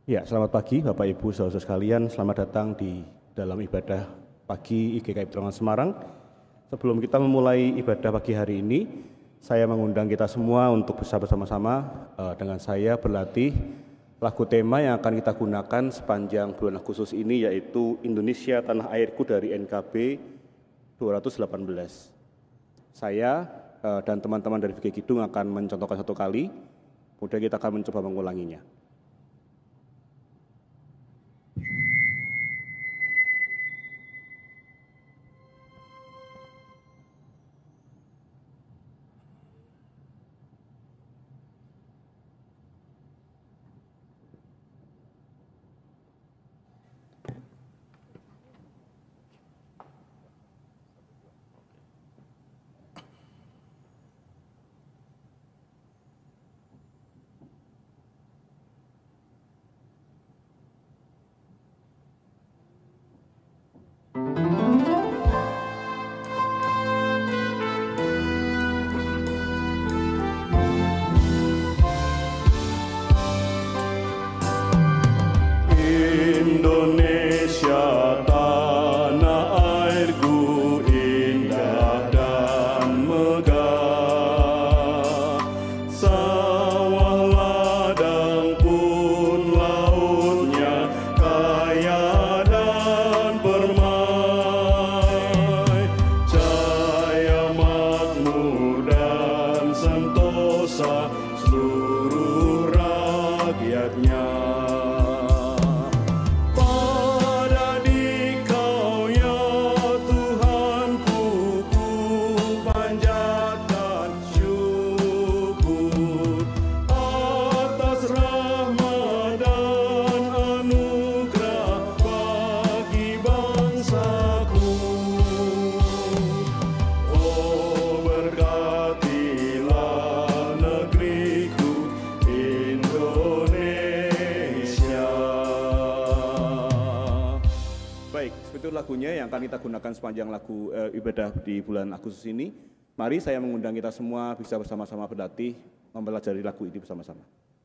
Ya, selamat pagi Bapak Ibu saudara sekalian, selamat datang di dalam ibadah pagi IGKI Petualangan Semarang. Sebelum kita memulai ibadah pagi hari ini, saya mengundang kita semua untuk bersama-sama dengan saya berlatih lagu tema yang akan kita gunakan sepanjang bulan Agustus ini, yaitu Indonesia Tanah Airku dari NKB 218. Saya dan teman-teman dari VG Kidung akan mencontohkan satu kali, kemudian kita akan mencoba mengulanginya. Lagunya yang akan kita gunakan sepanjang lagu ibadah di bulan Agustus ini. Mari saya mengundang kita semua bisa bersama-sama berlatih mempelajari lagu ini bersama-sama.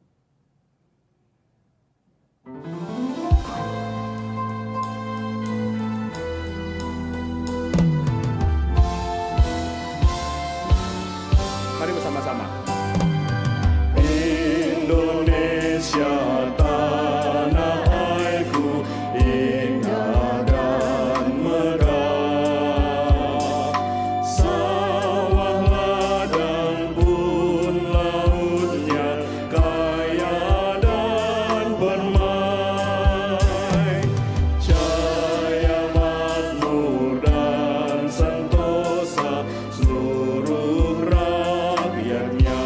Mari bersama-sama. Indonesia tanah airku indah dan megah, sawah ladang pun lautnya kaya dan permai, jaya makmur dan sentosa seluruh rakyatnya.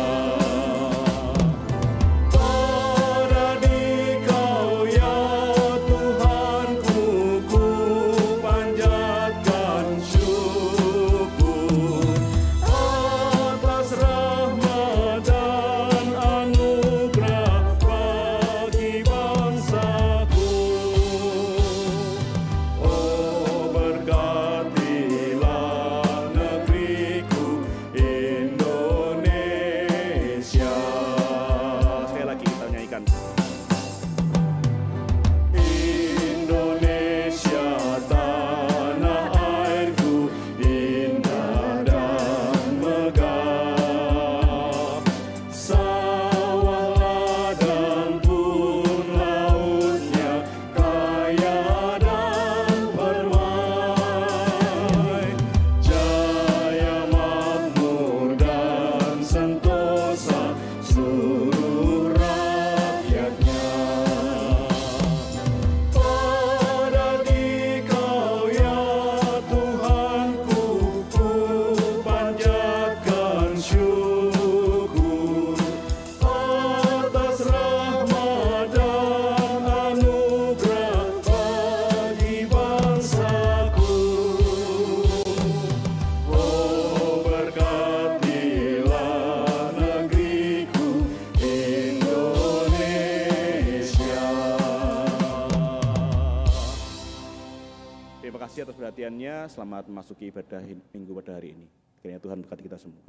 Atas perhatiannya, selamat memasuki ibadah minggu pada hari ini. Kiranya Tuhan berkati kita semua.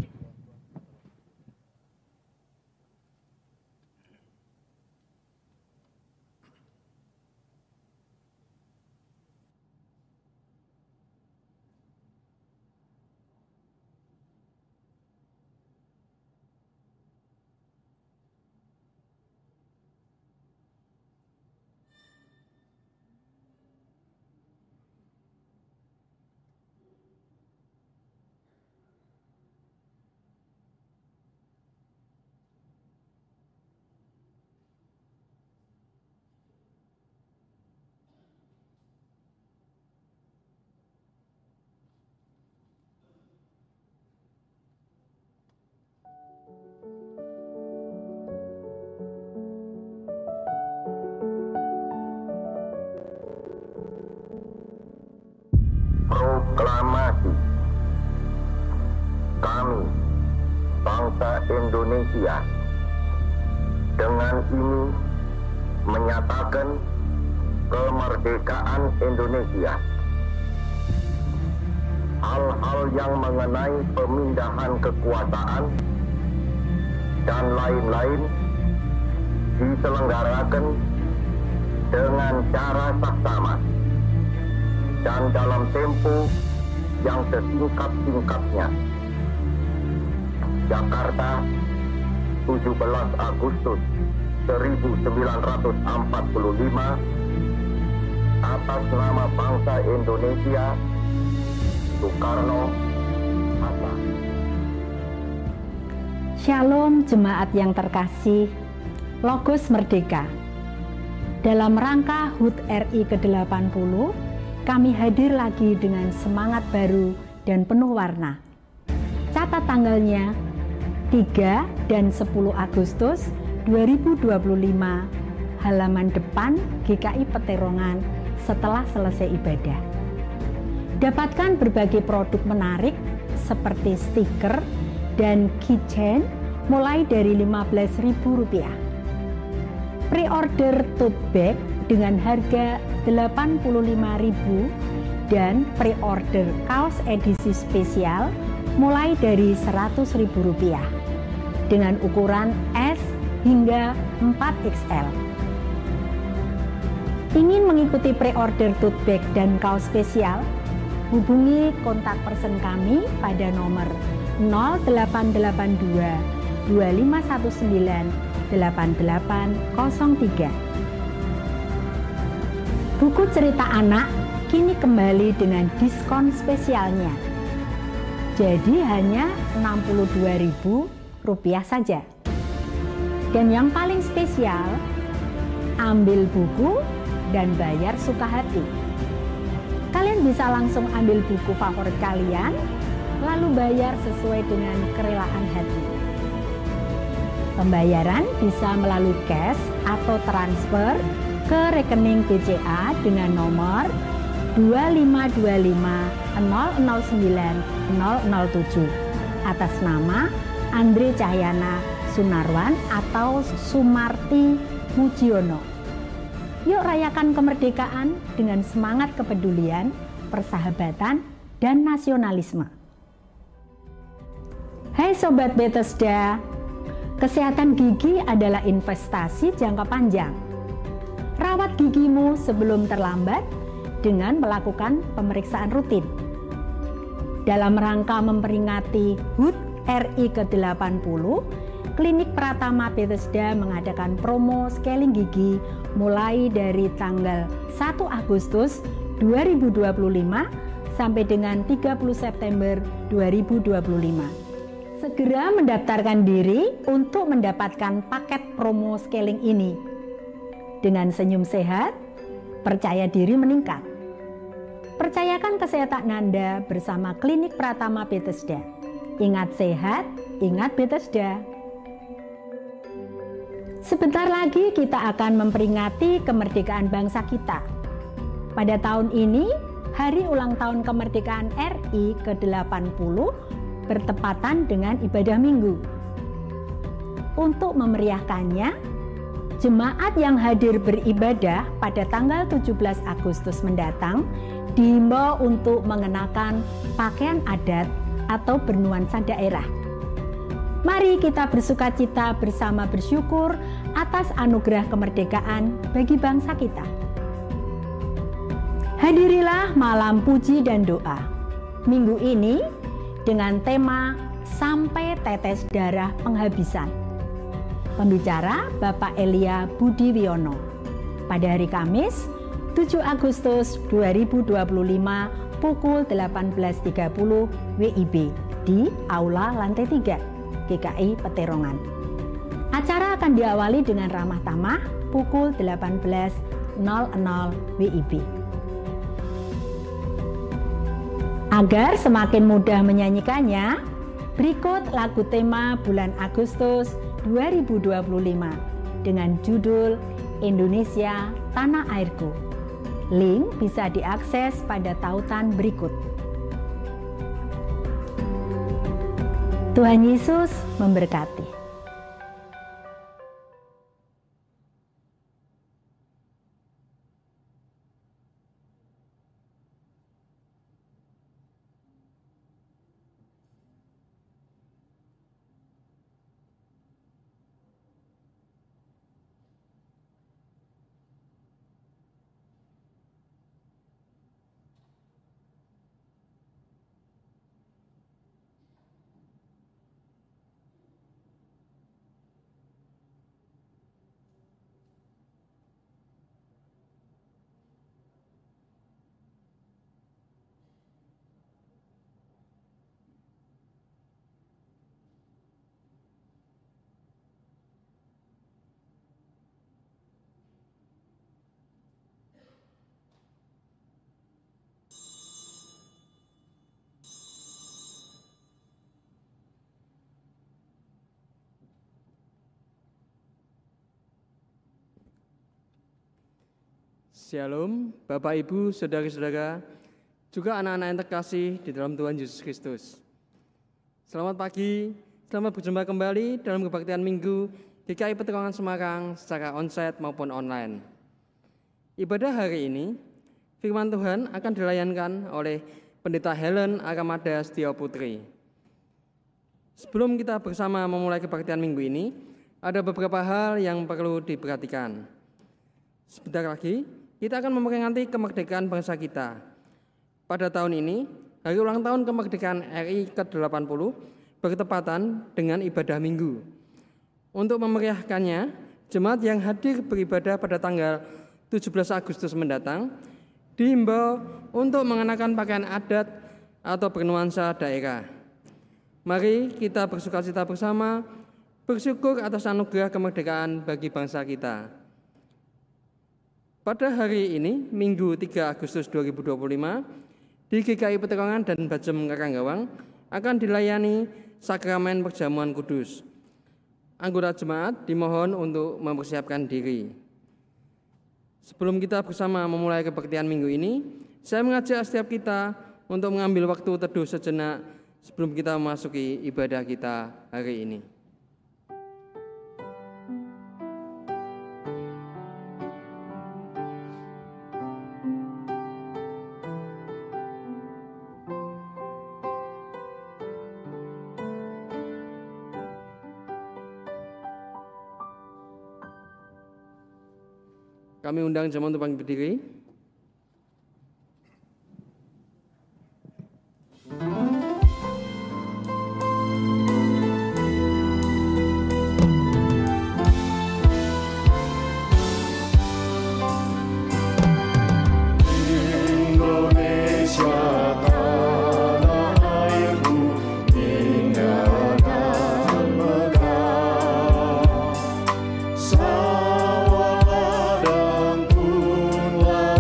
Indonesia. Dengan ini menyatakan kemerdekaan Indonesia. Hal-hal yang mengenai pemindahan kekuasaan dan lain-lain diselenggarakan dengan cara saksama dan dalam tempo yang sesingkat-singkatnya. Jakarta, 17 Agustus 1945, atas nama bangsa Indonesia, Soekarno, Hatta. Shalom jemaat yang terkasih, Logos Merdeka. Dalam rangka HUT RI ke-80, kami hadir lagi dengan semangat baru dan penuh warna. Catat tanggalnya 3 dan 10 Agustus 2025, halaman depan GKI Peterongan setelah selesai ibadah. Dapatkan berbagai produk menarik seperti stiker dan keychain mulai dari Rp15.000. Pre-order tote bag dengan harga Rp85.000 dan pre-order kaos edisi spesial mulai dari Rp100.000 dengan ukuran S hingga 4XL. Ingin mengikuti pre-order tote bag dan kaos spesial? Hubungi kontak person kami pada nomor 0882 2519 8803. Buku cerita anak kini kembali dengan diskon spesialnya. Jadi hanya Rp62.000 saja. Dan yang paling spesial, ambil buku dan bayar suka hati. Kalian bisa langsung ambil buku favorit kalian, lalu bayar sesuai dengan kerelaan hati. Pembayaran bisa melalui cash atau transfer ke rekening BCA dengan nomor 25250090007 atas nama Andre Cahyana Sunarwan atau Sumarti Mujiono. Yuk rayakan kemerdekaan dengan semangat kepedulian, persahabatan, dan nasionalisme. Hai Sobat Bethesda, kesehatan gigi adalah investasi jangka panjang. Rawat gigimu sebelum terlambat dengan melakukan pemeriksaan rutin. Dalam rangka memperingati HUT RI ke-80, Klinik Pratama Bethesda mengadakan promo scaling gigi mulai dari tanggal 1 Agustus 2025 sampai dengan 30 September 2025. Segera mendaftarkan diri untuk mendapatkan paket promo scaling ini. Dengan senyum sehat, percaya diri meningkat. Percayakan kesehatan Anda bersama Klinik Pratama Bethesda. Ingat sehat, ingat Bethesda. Sebentar lagi kita akan memperingati kemerdekaan bangsa kita. Pada tahun ini, hari ulang tahun kemerdekaan RI ke-80 bertepatan dengan ibadah minggu. Untuk memeriahkannya, jemaat yang hadir beribadah pada tanggal 17 Agustus mendatang diimbau untuk mengenakan pakaian adat atau bernuansa daerah. Mari kita bersukacita bersama bersyukur atas anugerah kemerdekaan bagi bangsa kita. Hadirilah malam puji dan doa minggu ini dengan tema Sampai Tetes Darah Penghabisan. Pembicara Bapak Elia Budi Wiono. Pada hari Kamis 7 Agustus 2025 pukul 18.30 WIB di Aula Lantai 3 GKI Peterongan. Acara akan diawali dengan ramah tamah pukul 18.00 WIB. Agar semakin mudah menyanyikannya, berikut lagu tema bulan Agustus 2025 dengan judul Indonesia Tanah Airku. Link bisa diakses pada tautan berikut. Tuhan Yesus memberkati. Shalom, Bapak, Ibu, Saudara-saudara, juga anak-anak yang terkasih di dalam Tuhan Yesus Kristus. Selamat pagi, selamat berjumpa kembali dalam kebaktian Minggu GKI Peterangan Semarang secara onsite maupun online. Ibadah hari ini, firman Tuhan akan dilayankan oleh Pendeta Helen Aramada Setio Putri. Sebelum kita bersama memulai kebaktian Minggu ini, ada beberapa hal yang perlu diperhatikan. Sebentar lagi, kita akan memperingati kemerdekaan bangsa kita. Pada tahun ini, hari ulang tahun kemerdekaan RI ke-80 bertepatan dengan ibadah Minggu. Untuk memeriahkannya, jemaat yang hadir beribadah pada tanggal 17 Agustus mendatang dihimbau untuk mengenakan pakaian adat atau bernuansa daerah. Mari kita bersukacita bersama, bersyukur atas anugerah kemerdekaan bagi bangsa kita. Pada hari ini, Minggu 3 Agustus 2025, di GKI Peterangan dan Bajem Karanggawang akan dilayani sakramen perjamuan kudus. Anggota jemaat dimohon untuk mempersiapkan diri. Sebelum kita bersama memulai kebaktian Minggu ini, saya mengajak setiap kita untuk mengambil waktu teduh sejenak sebelum kita memasuki ibadah kita hari ini. Kami undang jemaat untuk bangkit berdiri. Sawah ladang pun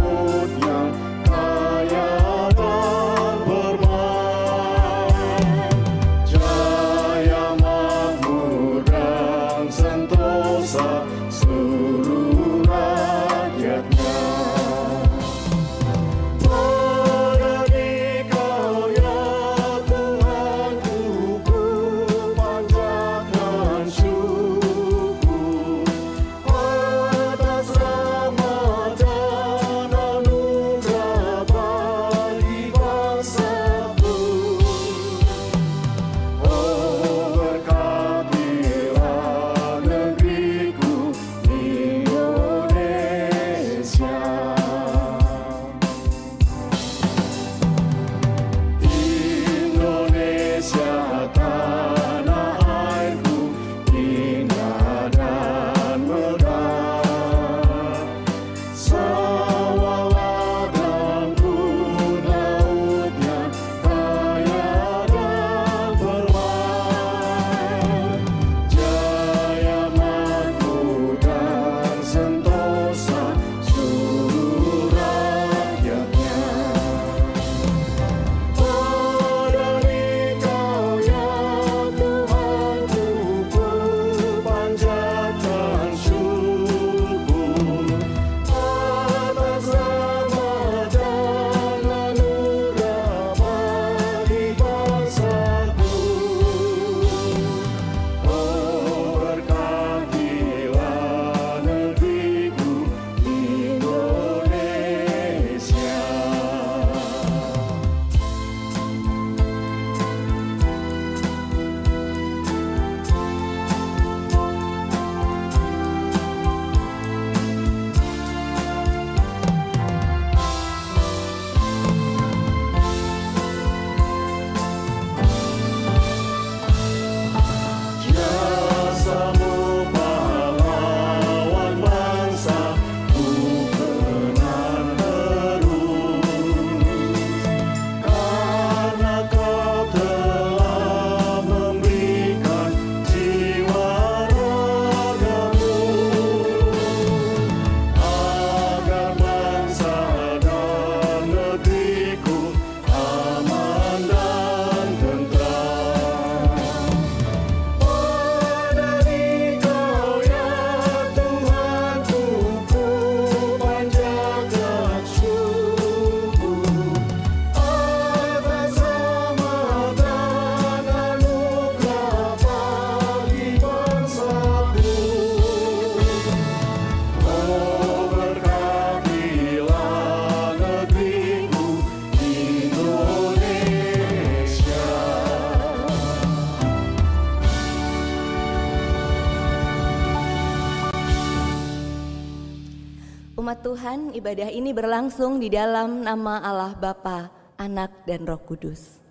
Umat Tuhan, ibadah ini berlangsung di dalam nama Allah Bapa, Anak, dan Roh Kudus.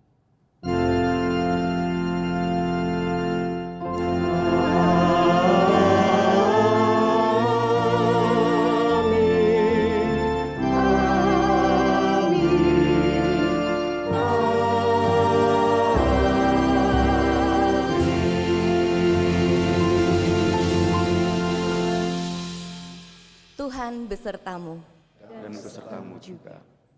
Tuhan besertamu. Dan besertamu juga.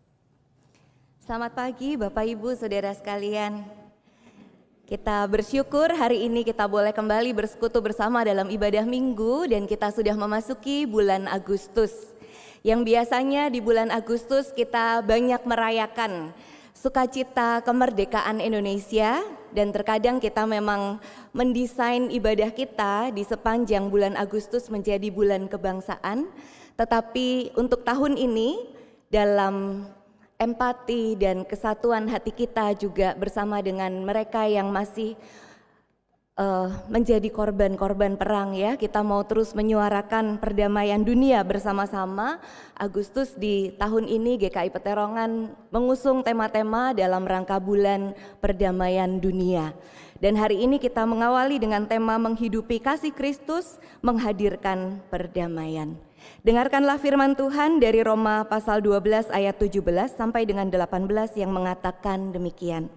Selamat pagi Bapak Ibu Saudara sekalian. Kita bersyukur hari ini kita boleh kembali bersekutu bersama dalam ibadah minggu dan kita sudah memasuki bulan Agustus. Yang biasanya di bulan Agustus kita banyak merayakan sukacita kemerdekaan Indonesia dan terkadang kita memang mendesain ibadah kita di sepanjang bulan Agustus menjadi bulan kebangsaan. Tetapi untuk tahun ini dalam empati dan kesatuan hati kita juga bersama dengan mereka yang masih menjadi korban-korban perang ya. Kita mau terus menyuarakan perdamaian dunia bersama-sama. Agustus di tahun ini GKI Peterongan mengusung tema-tema dalam rangka bulan perdamaian dunia. Dan hari ini kita mengawali dengan tema menghidupi kasih Kristus, menghadirkan perdamaian. Dengarkanlah firman Tuhan dari Roma pasal 12 ayat 17 sampai dengan 18 yang mengatakan demikian.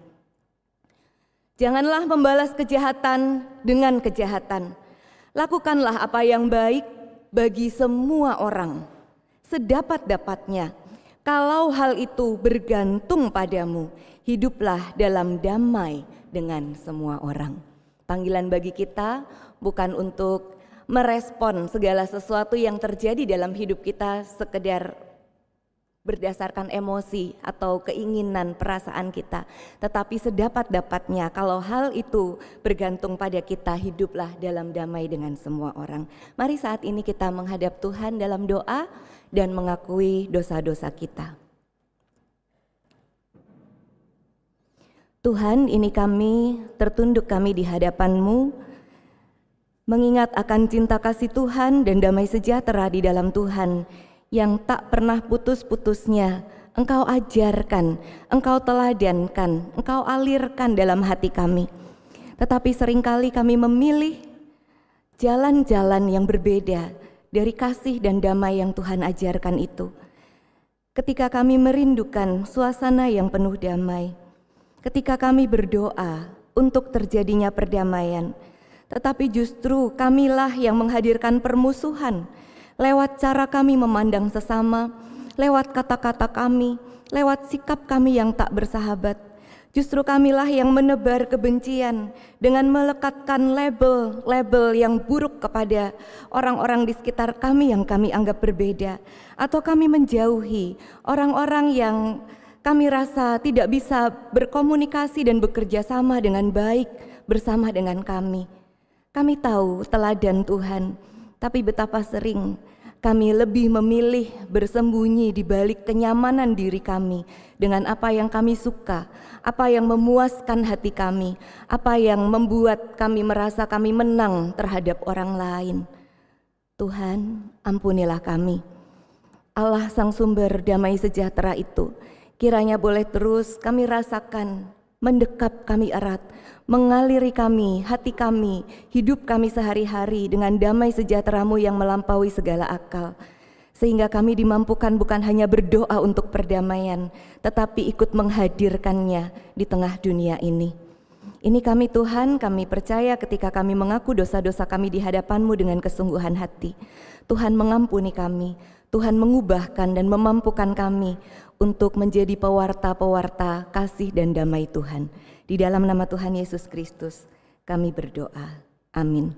Janganlah membalas kejahatan dengan kejahatan. Lakukanlah apa yang baik bagi semua orang, sedapat-dapatnya. Kalau hal itu bergantung padamu, hiduplah dalam damai dengan semua orang. Panggilan bagi kita bukan untuk merespon segala sesuatu yang terjadi dalam hidup kita sekedar berdasarkan emosi atau keinginan perasaan kita, tetapi sedapat-dapatnya kalau hal itu bergantung pada kita, hiduplah dalam damai dengan semua orang. Mari saat ini kita menghadap Tuhan dalam doa dan mengakui dosa-dosa kita. Tuhan, ini kami tertunduk kami di hadapan-Mu, mengingat akan cinta kasih Tuhan dan damai sejahtera di dalam Tuhan yang tak pernah putus-putusnya Engkau ajarkan, Engkau teladankan, Engkau alirkan dalam hati kami. Tetapi seringkali kami memilih jalan-jalan yang berbeda dari kasih dan damai yang Tuhan ajarkan itu. Ketika kami merindukan suasana yang penuh damai, ketika kami berdoa untuk terjadinya perdamaian, tetapi justru kamilah yang menghadirkan permusuhan lewat cara kami memandang sesama, lewat kata-kata kami, lewat sikap kami yang tak bersahabat. Justru kamilah yang menebar kebencian dengan melekatkan label-label yang buruk kepada orang-orang di sekitar kami yang kami anggap berbeda. Atau kami menjauhi orang-orang yang kami rasa tidak bisa berkomunikasi dan bekerja sama dengan baik bersama dengan kami. Kami tahu teladan Tuhan, tapi betapa sering kami lebih memilih bersembunyi di balik kenyamanan diri kami dengan apa yang kami suka, apa yang memuaskan hati kami, apa yang membuat kami merasa kami menang terhadap orang lain. Tuhan, ampunilah kami. Allah sang sumber damai sejahtera itu, kiranya boleh terus kami rasakan, mendekap kami erat, mengaliri kami, hati kami, hidup kami sehari-hari dengan damai sejahtera-Mu yang melampaui segala akal. Sehingga kami dimampukan bukan hanya berdoa untuk perdamaian, tetapi ikut menghadirkannya di tengah dunia ini. Ini kami Tuhan, kami percaya ketika kami mengaku dosa-dosa kami di hadapan-Mu dengan kesungguhan hati. Tuhan mengampuni kami, Tuhan mengubahkan dan memampukan kami untuk menjadi pewarta-pewarta kasih dan damai Tuhan. Di dalam nama Tuhan Yesus Kristus kami berdoa. Amin.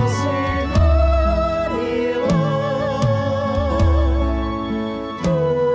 Tuhan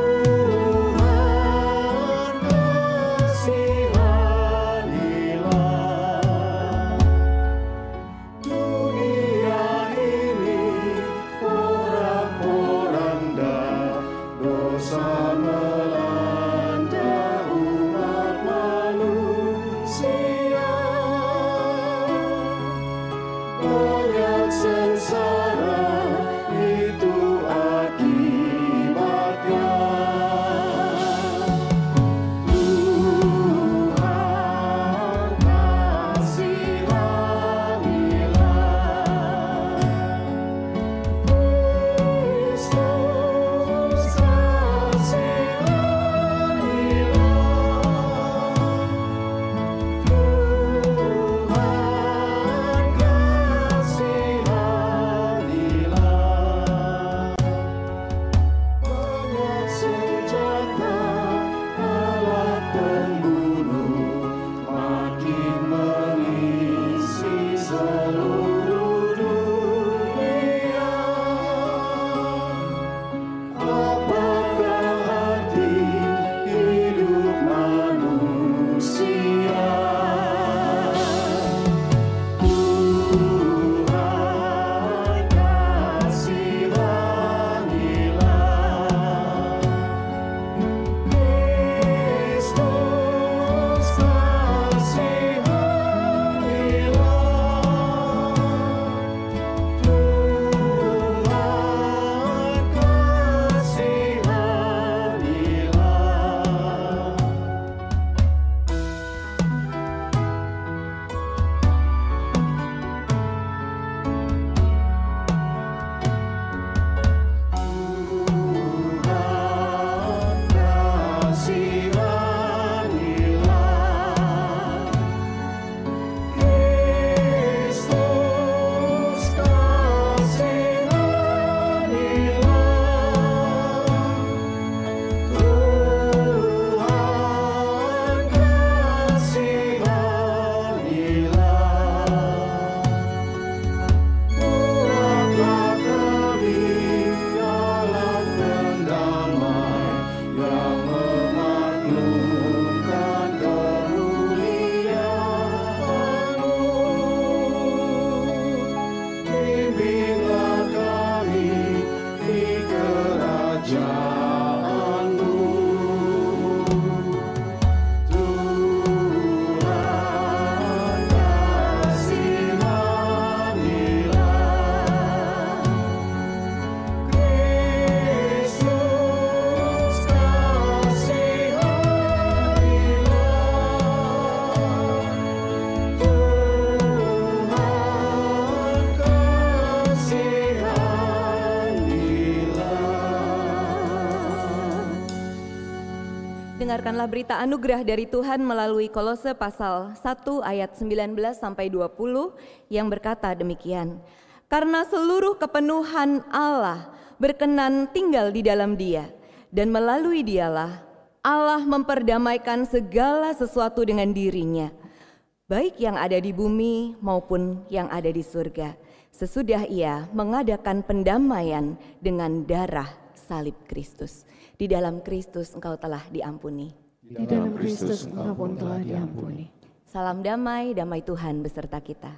dengarkanlah berita anugerah dari Tuhan melalui Kolose pasal 1 ayat 19 sampai 20 yang berkata demikian. Karena seluruh kepenuhan Allah berkenan tinggal di dalam Dia, dan melalui Dialah Allah memperdamaikan segala sesuatu dengan dirinya, baik yang ada di bumi maupun yang ada di surga, sesudah Ia mengadakan pendamaian dengan darah salib Kristus. Di dalam Kristus engkau telah diampuni. Di dalam Kristus engkau pun telah diampuni. Salam damai, damai Tuhan beserta kita.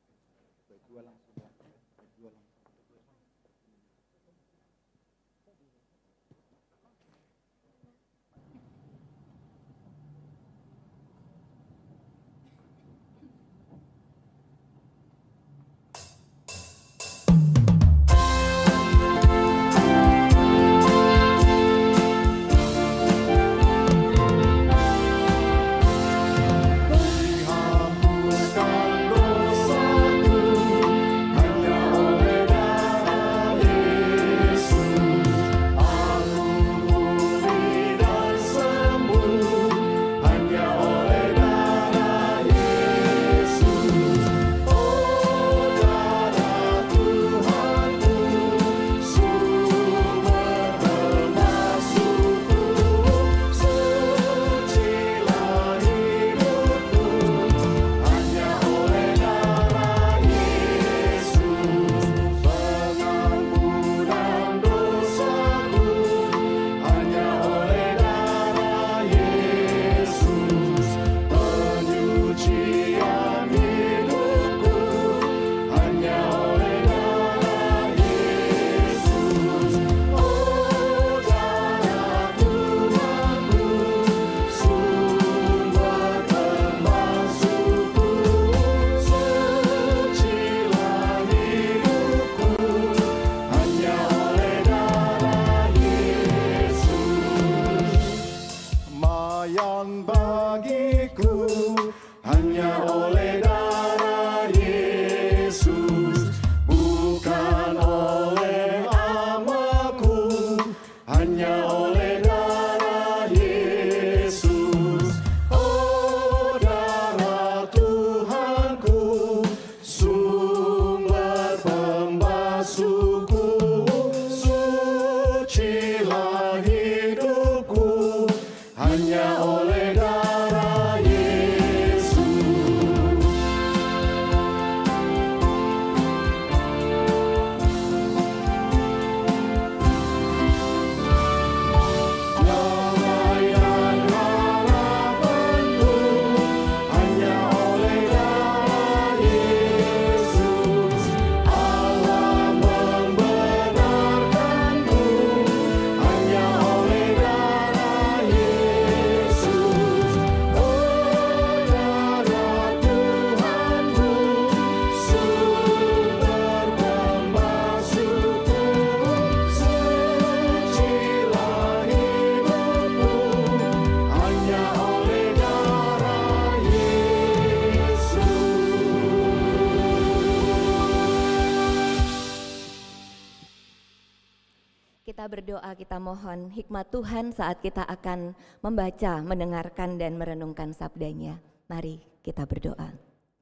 Kita berdoa, kita mohon hikmat Tuhan saat kita akan membaca, mendengarkan, dan merenungkan sabdanya. Mari kita berdoa.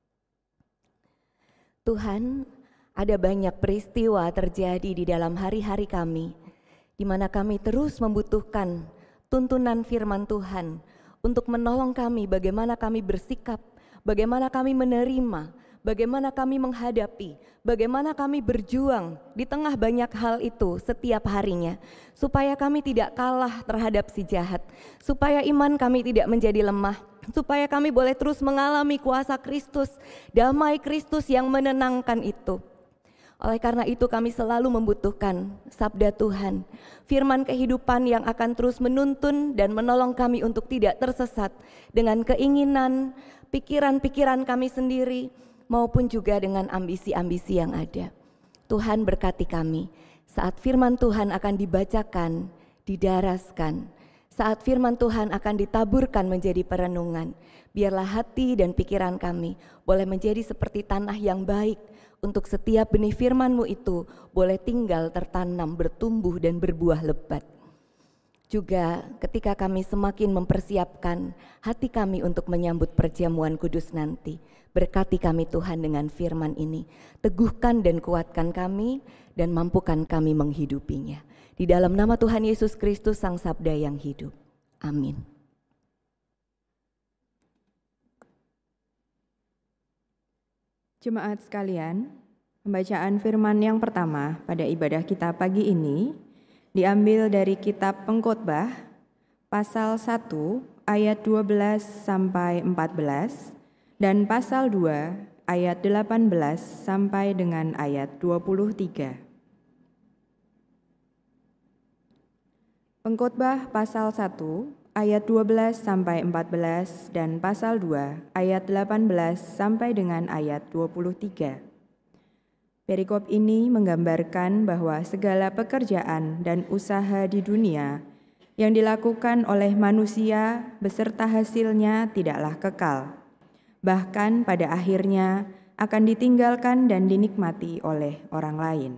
Tuhan, ada banyak peristiwa terjadi di dalam hari-hari kami, di mana kami terus membutuhkan tuntunan firman Tuhan untuk menolong kami bagaimana kami bersikap, bagaimana kami menerima, bagaimana kami menghadapi, bagaimana kami berjuang di tengah banyak hal itu setiap harinya, supaya kami tidak kalah terhadap si jahat, supaya iman kami tidak menjadi lemah, supaya kami boleh terus mengalami kuasa Kristus, damai Kristus yang menenangkan itu. Oleh karena itu kami selalu membutuhkan sabda Tuhan, firman kehidupan yang akan terus menuntun dan menolong kami untuk tidak tersesat dengan keinginan, pikiran-pikiran kami sendiri, maupun juga dengan ambisi-ambisi yang ada. Tuhan berkati kami saat firman Tuhan akan dibacakan, didaraskan, saat firman Tuhan akan ditaburkan menjadi perenungan. Biarlah hati dan pikiran kami boleh menjadi seperti tanah yang baik untuk setiap benih firman-Mu itu boleh tinggal tertanam, bertumbuh dan berbuah lebat. Juga ketika kami semakin mempersiapkan hati kami untuk menyambut perjamuan kudus nanti, berkati kami Tuhan dengan firman ini, teguhkan dan kuatkan kami dan mampukan kami menghidupinya. Di dalam nama Tuhan Yesus Kristus Sang Sabda yang hidup. Amin. Jemaat sekalian, pembacaan firman yang pertama pada ibadah kita pagi ini diambil dari kitab Pengkhotbah pasal 1 ayat 12 sampai 14 dan pasal 2 ayat 18 sampai dengan ayat 23. Pengkhotbah pasal 1 ayat 12 sampai 14 dan pasal 2 ayat 18 sampai dengan ayat 23. Perikop ini menggambarkan bahwa segala pekerjaan dan usaha di dunia yang dilakukan oleh manusia beserta hasilnya tidaklah kekal. Bahkan pada akhirnya akan ditinggalkan dan dinikmati oleh orang lain.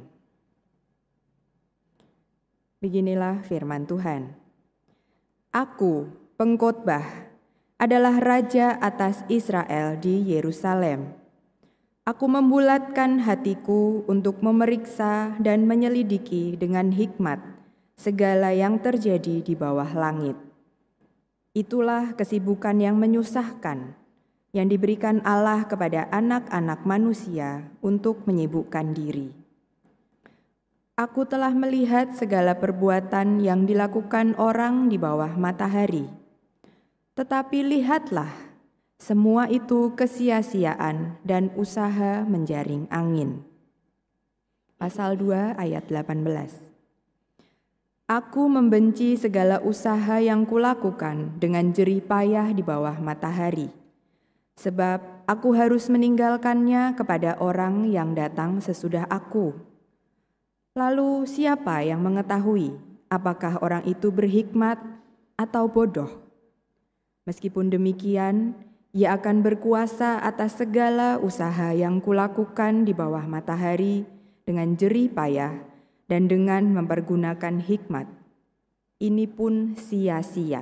Beginilah firman Tuhan. Aku, pengkhotbah, adalah raja atas Israel di Yerusalem. Aku membulatkan hatiku untuk memeriksa dan menyelidiki dengan hikmat segala yang terjadi di bawah langit. Itulah kesibukan yang menyusahkan, yang diberikan Allah kepada anak-anak manusia untuk menyibukkan diri. Aku telah melihat segala perbuatan yang dilakukan orang di bawah matahari. Tetapi lihatlah, semua itu kesia-siaan dan usaha menjaring angin. Pasal 2 ayat 18. Aku membenci segala usaha yang kulakukan dengan jerih payah di bawah matahari. Sebab aku harus meninggalkannya kepada orang yang datang sesudah aku. Lalu siapa yang mengetahui apakah orang itu berhikmat atau bodoh? Meskipun demikian, Ia akan berkuasa atas segala usaha yang kulakukan di bawah matahari dengan jerih payah dan dengan mempergunakan hikmat. Ini pun sia-sia.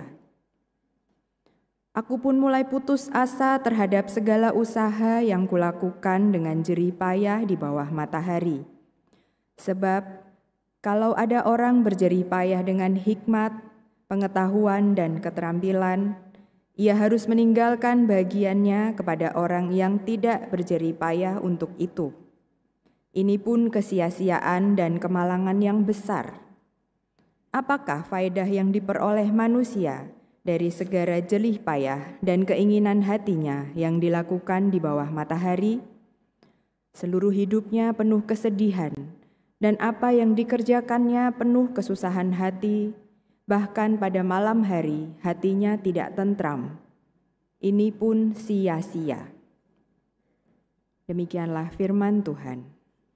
Aku pun mulai putus asa terhadap segala usaha yang kulakukan dengan jerih payah di bawah matahari. Sebab kalau ada orang berjerih payah dengan hikmat, pengetahuan dan keterampilan, ia harus meninggalkan bagiannya kepada orang yang tidak berjerih payah untuk itu. Ini pun kesia-siaan dan kemalangan yang besar. Apakah faedah yang diperoleh manusia dari segala jerih payah dan keinginan hatinya yang dilakukan di bawah matahari? Seluruh hidupnya penuh kesedihan, dan apa yang dikerjakannya penuh kesusahan hati. Bahkan pada malam hari hatinya tidak tentram. Ini pun sia-sia. Demikianlah firman Tuhan.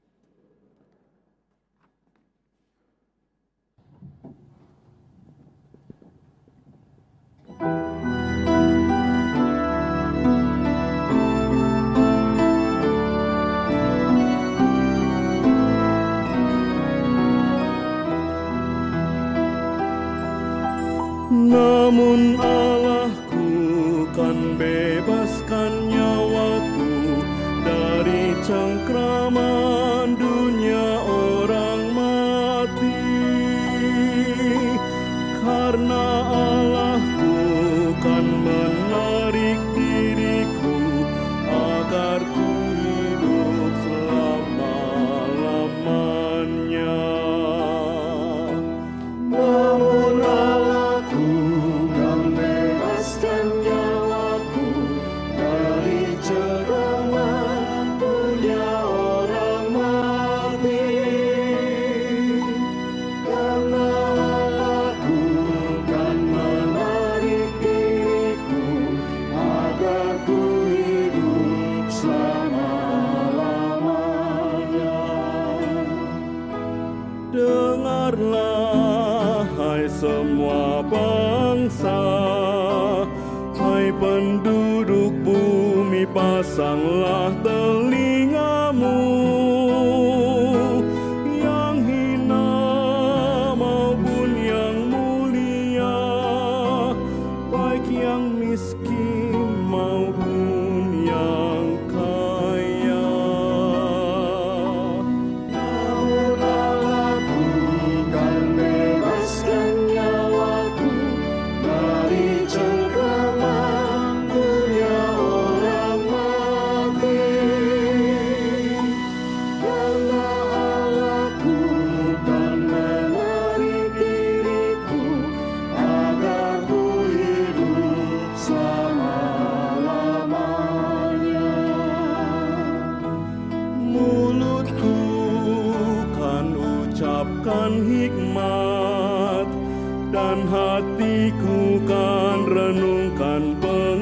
Namun Allahku kan bebaskan nyawaku dari cengkraman dunia orang mati. Karena Allahku kan menarik diriku agar ku hidup selama-lamanya. Namun dengarlah hai semua bangsa, hai penduduk bumi, pasanglah telingamu. Yang hina maupun yang mulia ucapkan hikmat, dan hatiku kan renungkan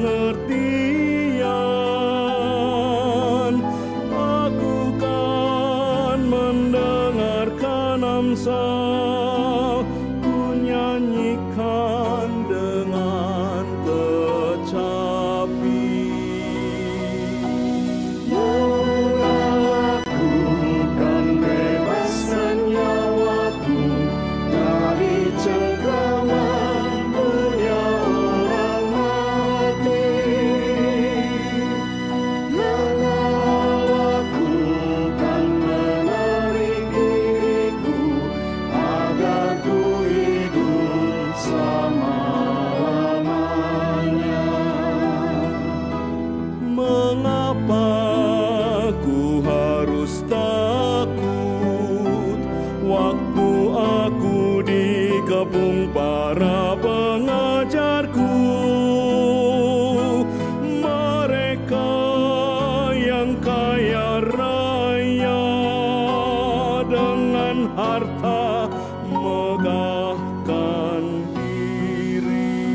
pengertian. Aku kan mendengarkan amsal, ku nyanyikan dengan kecapi. Para pengajarku, mereka yang kaya raya dengan harta megahkan diri.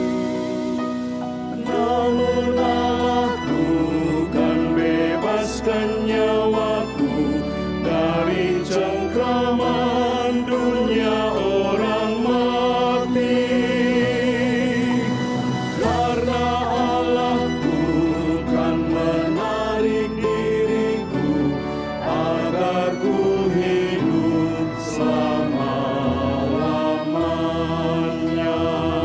Namun aku kan bebaskan nyawaku dari cengkraman dunia orang mati, karena Allahku kan menarik diriku agar ku hidup selama-lamanya.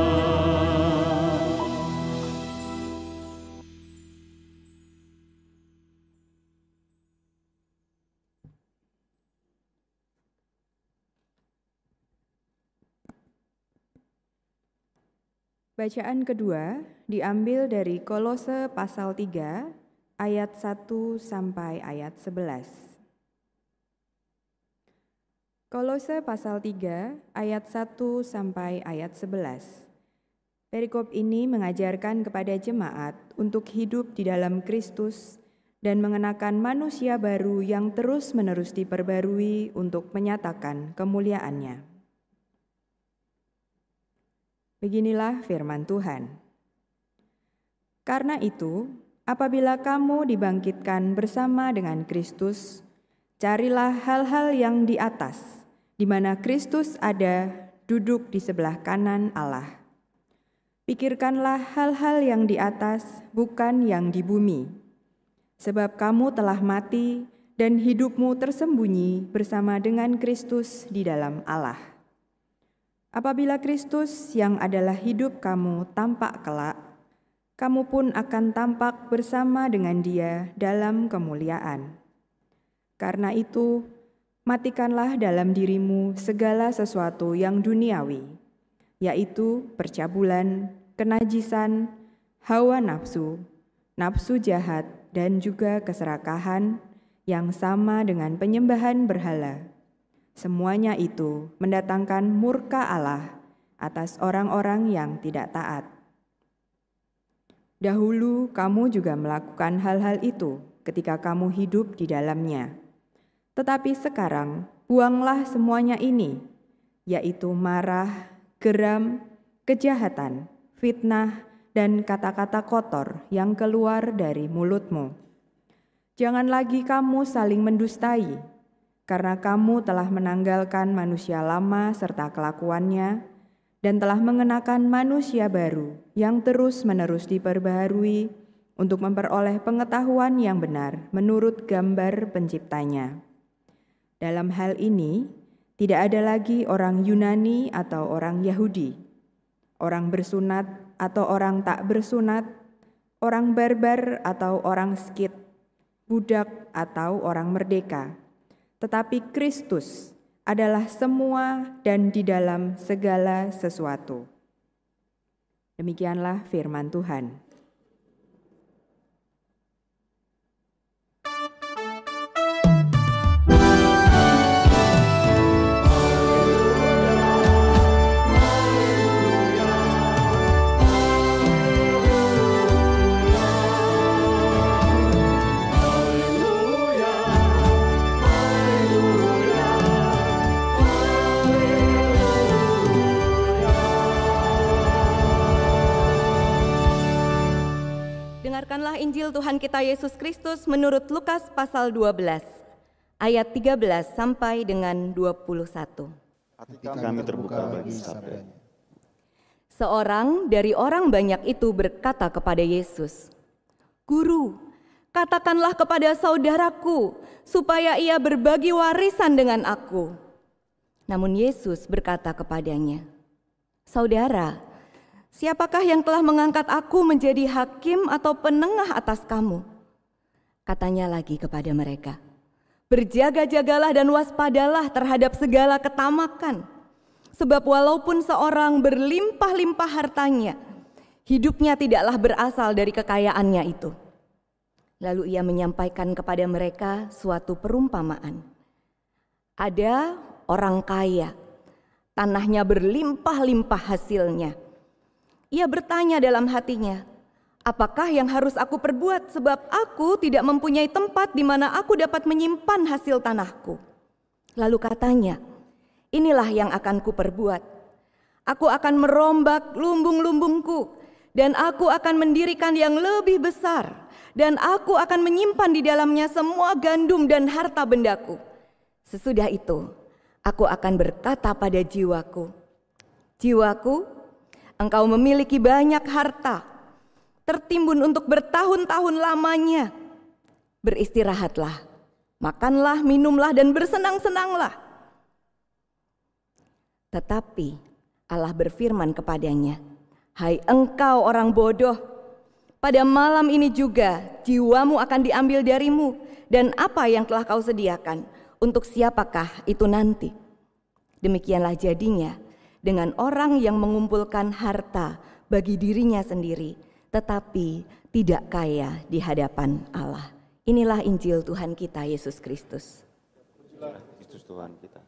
Bacaan kedua diambil dari Kolose pasal 3 ayat 1 sampai ayat 11. Kolose pasal 3 ayat 1 sampai ayat 11. Perikop ini mengajarkan kepada jemaat untuk hidup di dalam Kristus dan mengenakan manusia baru yang terus-menerus diperbarui untuk menyatakan kemuliaannya. Beginilah firman Tuhan. Karena itu, apabila kamu dibangkitkan bersama dengan Kristus, carilah hal-hal yang di atas, di mana Kristus ada, duduk di sebelah kanan Allah. Pikirkanlah hal-hal yang di atas, bukan yang di bumi. Sebab kamu telah mati, dan hidupmu tersembunyi bersama dengan Kristus di dalam Allah. Apabila Kristus yang adalah hidup kamu tampak kelak, kamu pun akan tampak bersama dengan Dia dalam kemuliaan. Karena itu, matikanlah dalam dirimu segala sesuatu yang duniawi, yaitu percabulan, kenajisan, hawa nafsu, nafsu jahat, dan juga keserakahan yang sama dengan penyembahan berhala. Semuanya itu mendatangkan murka Allah atas orang-orang yang tidak taat. Dahulu kamu juga melakukan hal-hal itu ketika kamu hidup di dalamnya. Tetapi sekarang buanglah semuanya ini, yaitu marah, geram, kejahatan, fitnah, dan kata-kata kotor yang keluar dari mulutmu. Jangan lagi kamu saling mendustai, karena kamu telah menanggalkan manusia lama serta kelakuannya, dan telah mengenakan manusia baru yang terus-menerus diperbaharui untuk memperoleh pengetahuan yang benar menurut gambar penciptanya. Dalam hal ini, tidak ada lagi orang Yunani atau orang Yahudi, orang bersunat atau orang tak bersunat, orang barbar atau orang Skit, budak atau orang merdeka. Tetapi Kristus adalah semua dan di dalam segala sesuatu. Demikianlah firman Tuhan. Dengarkanlah Injil Tuhan kita Yesus Kristus menurut Lukas pasal 12, ayat 13 sampai dengan 21. Hati kami terbuka bagi sabdanya. Seorang dari orang banyak itu berkata kepada Yesus, "Guru, katakanlah kepada saudaraku supaya ia berbagi warisan dengan aku." Namun Yesus berkata kepadanya, "Saudara, siapakah yang telah mengangkat aku menjadi hakim atau penengah atas kamu?" Katanya lagi kepada mereka, "Berjaga-jagalah dan waspadalah terhadap segala ketamakan. Sebab walaupun seorang berlimpah-limpah hartanya, hidupnya tidaklah berasal dari kekayaannya itu." Lalu ia menyampaikan kepada mereka suatu perumpamaan. Ada orang kaya, tanahnya berlimpah-limpah hasilnya. Ia bertanya dalam hatinya, "Apakah yang harus aku perbuat sebab aku tidak mempunyai tempat di mana aku dapat menyimpan hasil tanahku?" Lalu katanya, "Inilah yang akan kuperbuat. Aku akan merombak lumbung-lumbungku dan aku akan mendirikan yang lebih besar dan aku akan menyimpan di dalamnya semua gandum dan harta bendaku. Sesudah itu, aku akan berkata pada jiwaku, jiwaku, engkau memiliki banyak harta, tertimbun untuk bertahun-tahun lamanya. Beristirahatlah, makanlah, minumlah, dan bersenang-senanglah." Tetapi Allah berfirman kepadanya, "Hai engkau orang bodoh, pada malam ini juga jiwamu akan diambil darimu, dan apa yang telah kau sediakan, untuk siapakah itu nanti?" Demikianlah jadinya dengan orang yang mengumpulkan harta bagi dirinya sendiri, tetapi tidak kaya di hadapan Allah. Inilah Injil Tuhan kita Yesus Kristus. Kristus Tuhan kita.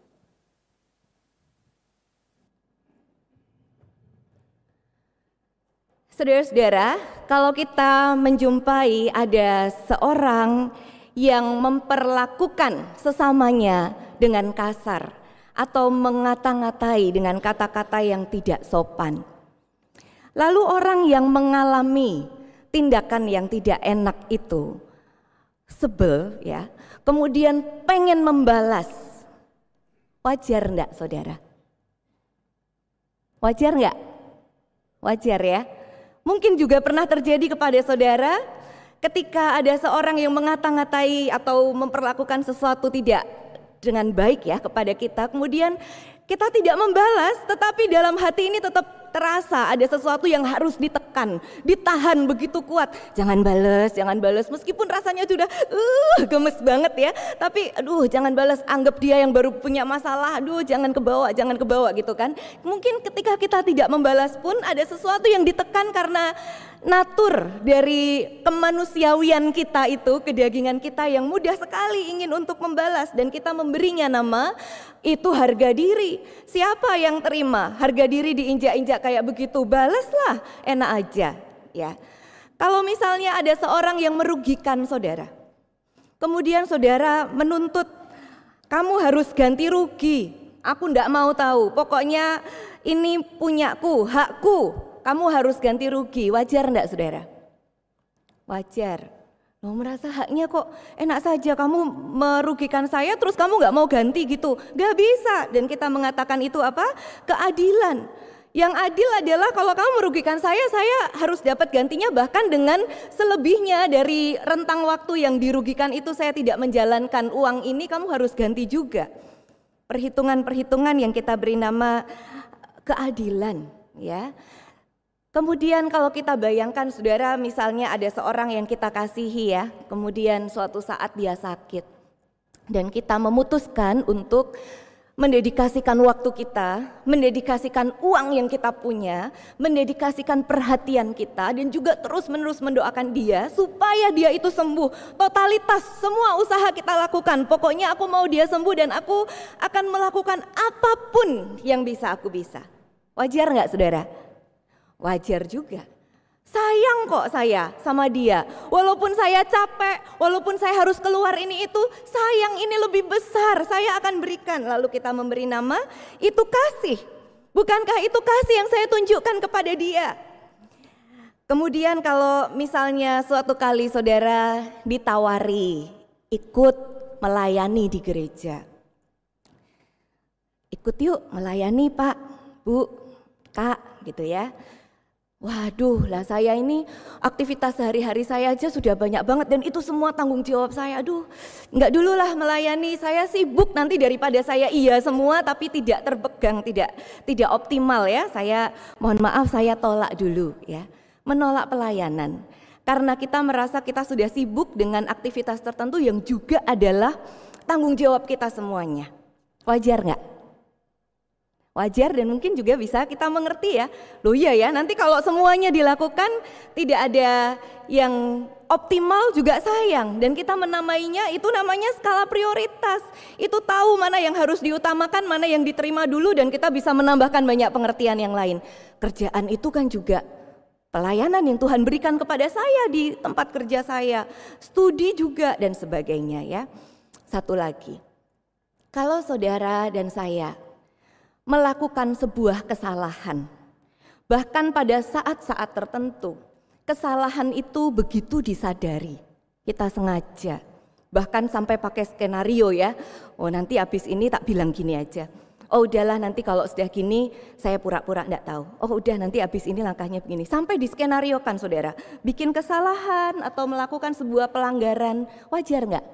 Saudara-saudara, kalau kita menjumpai ada seorang yang memperlakukan sesamanya dengan kasar atau mengata-ngatai dengan kata-kata yang tidak sopan, lalu orang yang mengalami tindakan yang tidak enak itu sebel ya, kemudian pengen membalas, wajar enggak saudara? Wajar enggak? Wajar ya. Mungkin juga pernah terjadi kepada saudara ketika ada seorang yang mengata-ngatai atau memperlakukan sesuatu tidak dengan baik ya kepada kita, kemudian kita tidak membalas, tetapi dalam hati ini tetap terasa ada sesuatu yang harus ditekan, ditahan begitu kuat. Jangan balas, meskipun rasanya sudah gemes banget ya, tapi jangan balas, anggap dia yang baru punya masalah, jangan kebawa gitu kan. Mungkin ketika kita tidak membalas pun ada sesuatu yang ditekan karena natur dari kemanusiawian kita itu, kedagingan kita yang mudah sekali ingin untuk membalas, dan kita memberinya nama itu harga diri. Siapa yang terima harga diri diinjak-injak kayak begitu? Balaslah, enak aja ya. Kalau misalnya ada seorang yang merugikan saudara, kemudian saudara menuntut, "Kamu harus ganti rugi, aku ndak mau tahu, pokoknya ini punyaku, hakku, kamu harus ganti rugi." Wajar enggak saudara? Wajar. Loh, merasa haknya kok enak saja, kamu merugikan saya terus kamu gak mau ganti gitu. Gak bisa. Dan kita mengatakan itu apa? Keadilan. Yang adil adalah kalau kamu merugikan saya harus dapat gantinya, bahkan dengan selebihnya dari rentang waktu yang dirugikan itu saya tidak menjalankan uang ini, kamu harus ganti juga. Perhitungan-perhitungan yang kita beri nama keadilan ya. Kemudian kalau kita bayangkan saudara, misalnya ada seorang yang kita kasihi ya, kemudian suatu saat dia sakit dan kita memutuskan untuk mendedikasikan waktu kita, mendedikasikan uang yang kita punya, mendedikasikan perhatian kita, dan juga terus-menerus mendoakan dia supaya dia itu sembuh. Totalitas semua usaha kita lakukan, pokoknya aku mau dia sembuh dan aku akan melakukan apapun yang bisa aku bisa. Wajar enggak saudara? Wajar juga. Sayang kok saya sama dia. Walaupun saya capek, walaupun saya harus keluar ini itu, sayang ini lebih besar, saya akan berikan. Lalu kita memberi nama, itu kasih. Bukankah itu kasih yang saya tunjukkan kepada dia? Kemudian kalau misalnya suatu kali saudara ditawari ikut melayani di gereja. Ikut yuk melayani Pak, Bu, Kak gitu ya. Waduh lah saya ini aktivitas sehari-hari saya aja sudah banyak banget dan itu semua tanggung jawab saya. Aduh enggak dulu lah melayani, saya sibuk nanti daripada saya iya semua tapi tidak terpegang, tidak optimal ya. Saya mohon maaf saya tolak dulu ya, menolak pelayanan. Karena kita merasa kita sudah sibuk dengan aktivitas tertentu yang juga adalah tanggung jawab kita semuanya. Wajar enggak? Wajar dan mungkin juga bisa kita mengerti ya. Loh iya ya, nanti kalau semuanya dilakukan tidak ada yang optimal juga sayang. Dan kita menamainya, itu namanya skala prioritas. Itu tahu mana yang harus diutamakan, mana yang diterima dulu dan kita bisa menambahkan banyak pengertian yang lain. Kerjaan itu kan juga pelayanan yang Tuhan berikan kepada saya di tempat kerja saya. Studi juga dan sebagainya ya. Satu lagi, kalau saudara dan saya melakukan sebuah kesalahan, bahkan pada saat-saat tertentu, kesalahan itu begitu disadari, kita sengaja, bahkan sampai pakai skenario ya, oh nanti habis ini tak bilang gini aja, oh udahlah nanti kalau sudah gini saya pura-pura enggak tahu, oh udah nanti habis ini langkahnya begini, sampai diskenariokan saudara, bikin kesalahan atau melakukan sebuah pelanggaran, wajar enggak?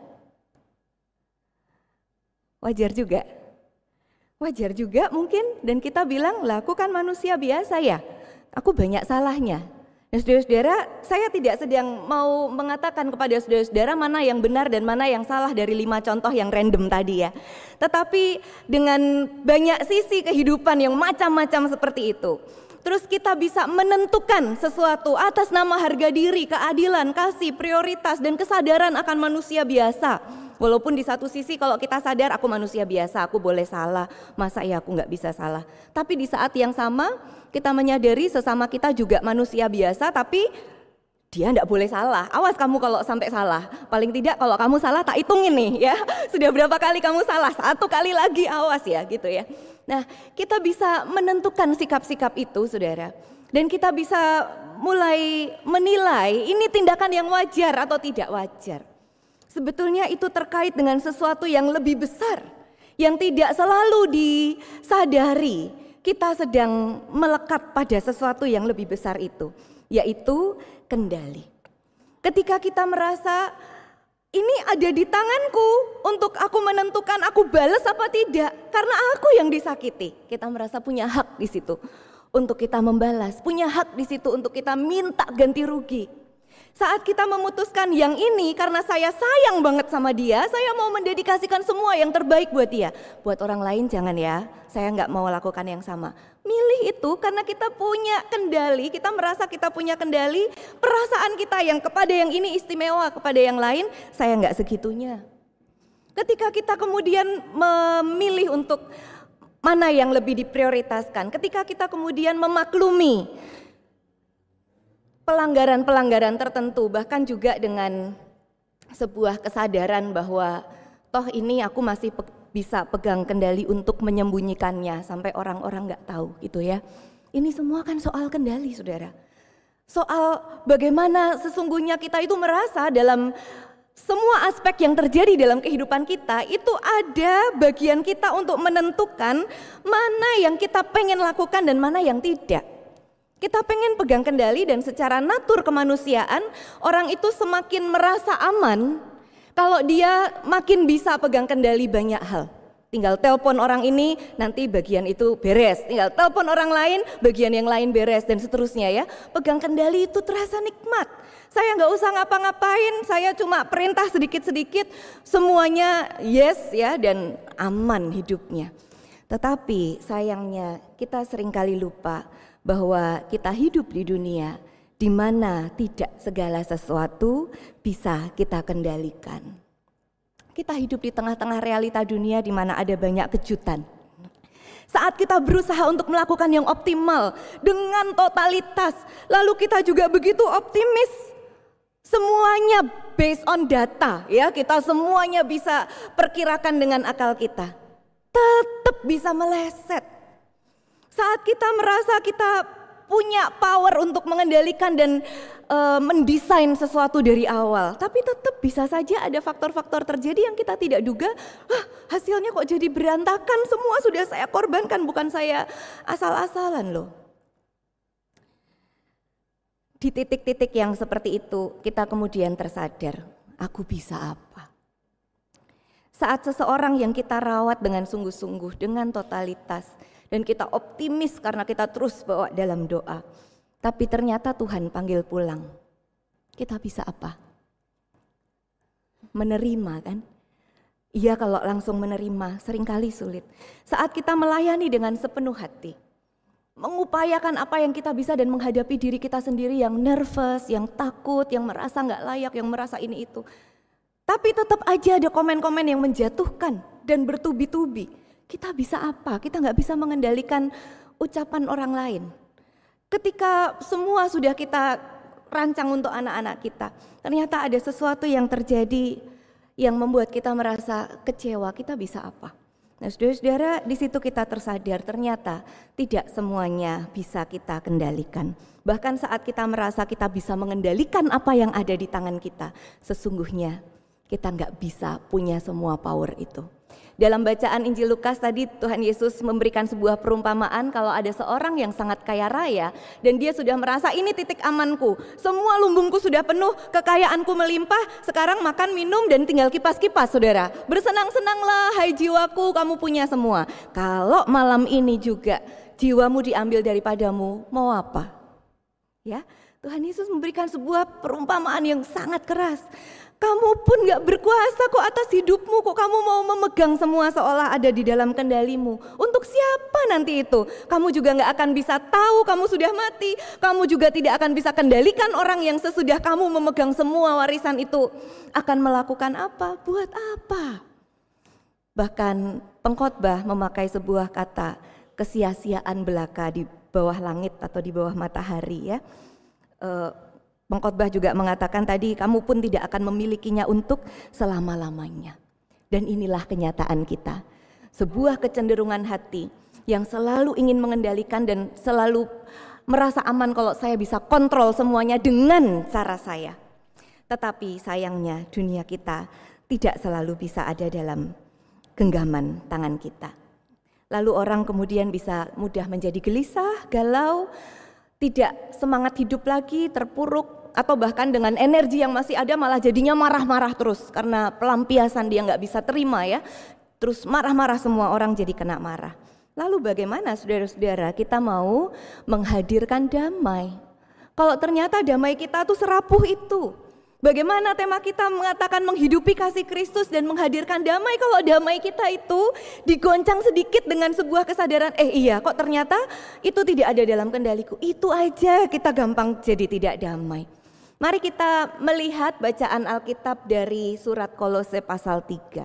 Wajar juga. Wajar juga mungkin dan kita bilang lah aku kan manusia biasa ya, aku banyak salahnya. Dan saudara-saudara saya tidak sedang mau mengatakan kepada saudara-saudara mana yang benar dan mana yang salah dari 5 contoh yang random tadi ya. Tetapi dengan banyak sisi kehidupan yang macam-macam seperti itu. Terus kita bisa menentukan sesuatu atas nama harga diri, keadilan, kasih, prioritas dan kesadaran akan manusia biasa. Walaupun di satu sisi kalau kita sadar aku manusia biasa, aku boleh salah, masa ya aku gak bisa salah. Tapi di saat yang sama kita menyadari sesama kita juga manusia biasa tapi dia gak boleh salah. Awas kamu kalau sampai salah, paling tidak kalau kamu salah tak hitungin nih ya. Sudah berapa kali kamu salah, 1 kali lagi awas ya gitu ya. Nah kita bisa menentukan sikap-sikap itu saudara. Dan kita bisa mulai menilai ini tindakan yang wajar atau tidak wajar. Sebetulnya itu terkait dengan sesuatu yang lebih besar, yang tidak selalu disadari. Kita sedang melekat pada sesuatu yang lebih besar itu, yaitu kendali. Ketika kita merasa ini ada di tanganku untuk aku menentukan aku balas apa tidak, karena aku yang disakiti. Kita merasa punya hak di situ untuk kita membalas, punya hak di situ untuk kita minta ganti rugi. Saat kita memutuskan yang ini karena saya sayang banget sama dia, saya mau mendedikasikan semua yang terbaik buat dia. Buat orang lain jangan ya, saya nggak mau lakukan yang sama. Milih itu karena kita punya kendali, kita merasa kita punya kendali, perasaan kita yang kepada yang ini istimewa, kepada yang lain saya nggak segitunya. Ketika kita kemudian memilih untuk mana yang lebih diprioritaskan, ketika kita kemudian memaklumi pelanggaran-pelanggaran tertentu, bahkan juga dengan sebuah kesadaran bahwa toh ini aku masih bisa pegang kendali untuk menyembunyikannya sampai orang-orang gak tahu gitu ya. Ini semua kan soal kendali saudara. Soal bagaimana sesungguhnya kita itu merasa dalam semua aspek yang terjadi dalam kehidupan kita itu ada bagian kita untuk menentukan mana yang kita pengen lakukan dan mana yang tidak. Kita pengen pegang kendali dan secara natur kemanusiaan orang itu semakin merasa aman kalau dia makin bisa pegang kendali banyak hal. Tinggal telepon orang ini nanti bagian itu beres, tinggal telepon orang lain bagian yang lain beres dan seterusnya ya. Pegang kendali itu terasa nikmat. Saya nggak usah ngapa-ngapain, saya cuma perintah sedikit-sedikit semuanya yes ya dan aman hidupnya. Tetapi sayangnya kita seringkali lupa bahwa kita hidup di dunia di mana tidak segala sesuatu bisa kita kendalikan. Kita hidup di tengah-tengah realita dunia di mana ada banyak kejutan. Saat kita berusaha untuk melakukan yang optimal dengan totalitas, lalu kita juga begitu optimis. Semuanya based on data, ya kita semuanya bisa perkirakan dengan akal kita. Tetap bisa meleset. Saat kita merasa kita punya power untuk mengendalikan dan mendesain sesuatu dari awal. Tapi tetap bisa saja ada faktor-faktor terjadi yang kita tidak duga. Hasilnya kok jadi berantakan, semua sudah saya korbankan, bukan saya asal-asalan loh. Di titik-titik yang seperti itu kita kemudian tersadar, aku bisa apa? Saat seseorang yang kita rawat dengan sungguh-sungguh, dengan totalitas, dan kita optimis karena kita terus bawa dalam doa, tapi ternyata Tuhan panggil pulang, kita bisa apa? Menerima kan? Iya, kalau langsung menerima seringkali sulit. Saat kita melayani dengan sepenuh hati, mengupayakan apa yang kita bisa dan menghadapi diri kita sendiri yang nervous, yang takut, yang merasa gak layak, yang merasa ini itu. Tapi tetap aja ada komen-komen yang menjatuhkan dan bertubi-tubi. Kita bisa apa? Kita gak bisa mengendalikan ucapan orang lain. Ketika semua sudah kita rancang untuk anak-anak kita, ternyata ada sesuatu yang terjadi yang membuat kita merasa kecewa, kita bisa apa? Nah, saudara-saudara, di situ kita tersadar ternyata tidak semuanya bisa kita kendalikan. Bahkan saat kita merasa kita bisa mengendalikan apa yang ada di tangan kita, sesungguhnya kita nggak bisa punya semua power itu. Dalam bacaan Injil Lukas tadi Tuhan Yesus memberikan sebuah perumpamaan kalau ada seorang yang sangat kaya raya dan dia sudah merasa ini titik amanku, semua lumbungku sudah penuh, kekayaanku melimpah, sekarang makan minum dan tinggal kipas-kipas saudara. Bersenang-senanglah hai jiwaku, kamu punya semua. Kalau malam ini juga jiwamu diambil daripadamu, mau apa? Ya, Tuhan Yesus memberikan sebuah perumpamaan yang sangat keras. Kamu pun gak berkuasa kok atas hidupmu, kok kamu mau memegang semua seolah ada di dalam kendalimu. Untuk siapa nanti itu? Kamu juga gak akan bisa tahu kamu sudah mati. Kamu juga tidak akan bisa kendalikan orang yang sesudah kamu memegang semua warisan itu akan melakukan apa? Buat apa? Bahkan pengkhotbah memakai sebuah kata kesia-siaan belaka di bawah langit atau di bawah matahari ya. Pengkhotbah juga mengatakan tadi, kamu pun tidak akan memilikinya untuk selama-lamanya. Dan inilah kenyataan kita. Sebuah kecenderungan hati yang selalu ingin mengendalikan dan selalu merasa aman kalau saya bisa kontrol semuanya dengan cara saya. Tetapi sayangnya dunia kita tidak selalu bisa ada dalam genggaman tangan kita. Lalu orang kemudian bisa mudah menjadi gelisah, galau, tidak semangat hidup lagi, terpuruk, atau bahkan dengan energi yang masih ada malah jadinya marah-marah terus karena pelampiasan dia nggak bisa terima ya, terus marah-marah, semua orang jadi kena marah. Lalu bagaimana saudara-saudara kita mau menghadirkan damai kalau ternyata damai kita tuh serapuh itu? Bagaimana tema kita mengatakan menghidupi kasih Kristus dan menghadirkan damai kalau damai kita itu digoncang sedikit dengan sebuah kesadaran, iya kok ternyata itu tidak ada dalam kendaliku, itu aja kita gampang jadi tidak damai. Mari kita melihat bacaan Alkitab dari surat Kolose pasal 3.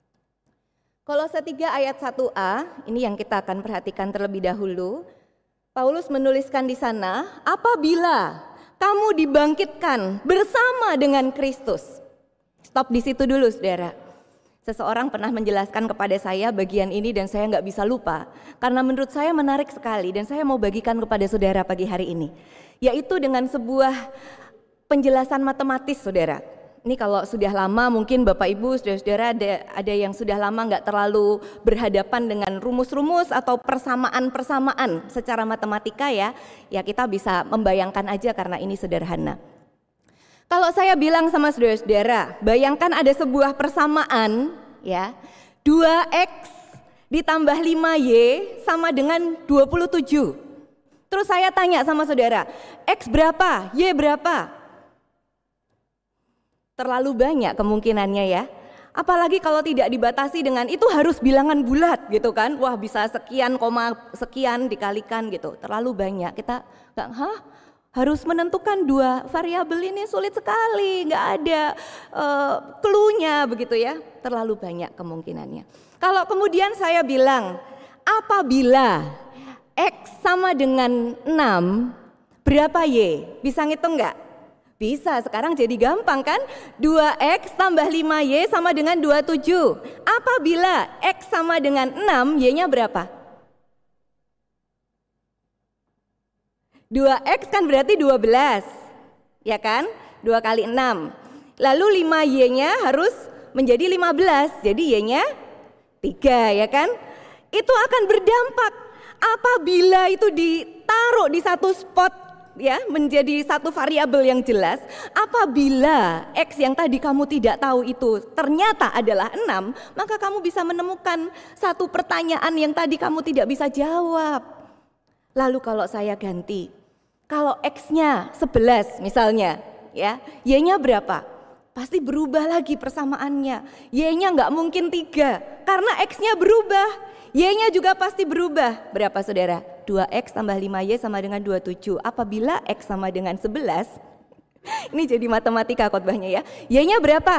Kolose 3 ayat 1a, ini yang kita akan perhatikan terlebih dahulu. Paulus menuliskan di sana, apabila kamu dibangkitkan bersama dengan Kristus. Stop di situ dulu saudara. Seseorang pernah menjelaskan kepada saya bagian ini dan saya nggak bisa lupa. Karena menurut saya menarik sekali dan saya mau bagikan kepada saudara pagi hari ini. Yaitu dengan sebuah penjelasan matematis saudara. Ini kalau sudah lama mungkin Bapak Ibu saudara-saudara ada yang sudah lama nggak terlalu berhadapan dengan rumus-rumus atau persamaan-persamaan secara matematika ya kita bisa membayangkan aja karena ini sederhana. Kalau saya bilang sama saudara-saudara, bayangkan ada sebuah persamaan ya, 2x ditambah 5y sama dengan 27. Terus saya tanya sama saudara, x berapa, y berapa? Terlalu banyak kemungkinannya ya. Apalagi kalau tidak dibatasi dengan itu harus bilangan bulat gitu kan. Wah bisa sekian koma sekian dikalikan gitu. Terlalu banyak. Kita harus menentukan dua variabel ini sulit sekali. Nggak ada clue-nya begitu ya. Terlalu banyak kemungkinannya. Kalau kemudian saya bilang apabila X sama dengan 6 berapa Y? Bisa ngitung nggak? Bisa, sekarang jadi gampang kan? 2X tambah 5Y sama dengan 27. Apabila X sama dengan 6, Y-nya berapa? 8 2X kan berarti 12, ya kan? 2 kali 6. Lalu 5Y-nya harus menjadi 15, jadi Y-nya 3, ya kan? Itu akan berdampak apabila itu ditaruh di satu spot, ya, menjadi satu variabel yang jelas. Apabila X yang tadi kamu tidak tahu itu ternyata adalah 6, maka kamu bisa menemukan satu pertanyaan yang tadi kamu tidak bisa jawab. Lalu kalau saya ganti, kalau X-nya 11 misalnya, ya, Y-nya berapa? Pasti berubah lagi persamaannya. Y-nya nggak mungkin 3 karena X-nya berubah. Y-nya juga pasti berubah. Berapa saudara? 2X tambah 5Y sama dengan 27. Apabila X sama dengan 11, ini jadi matematika khotbahnya ya. Y-nya berapa?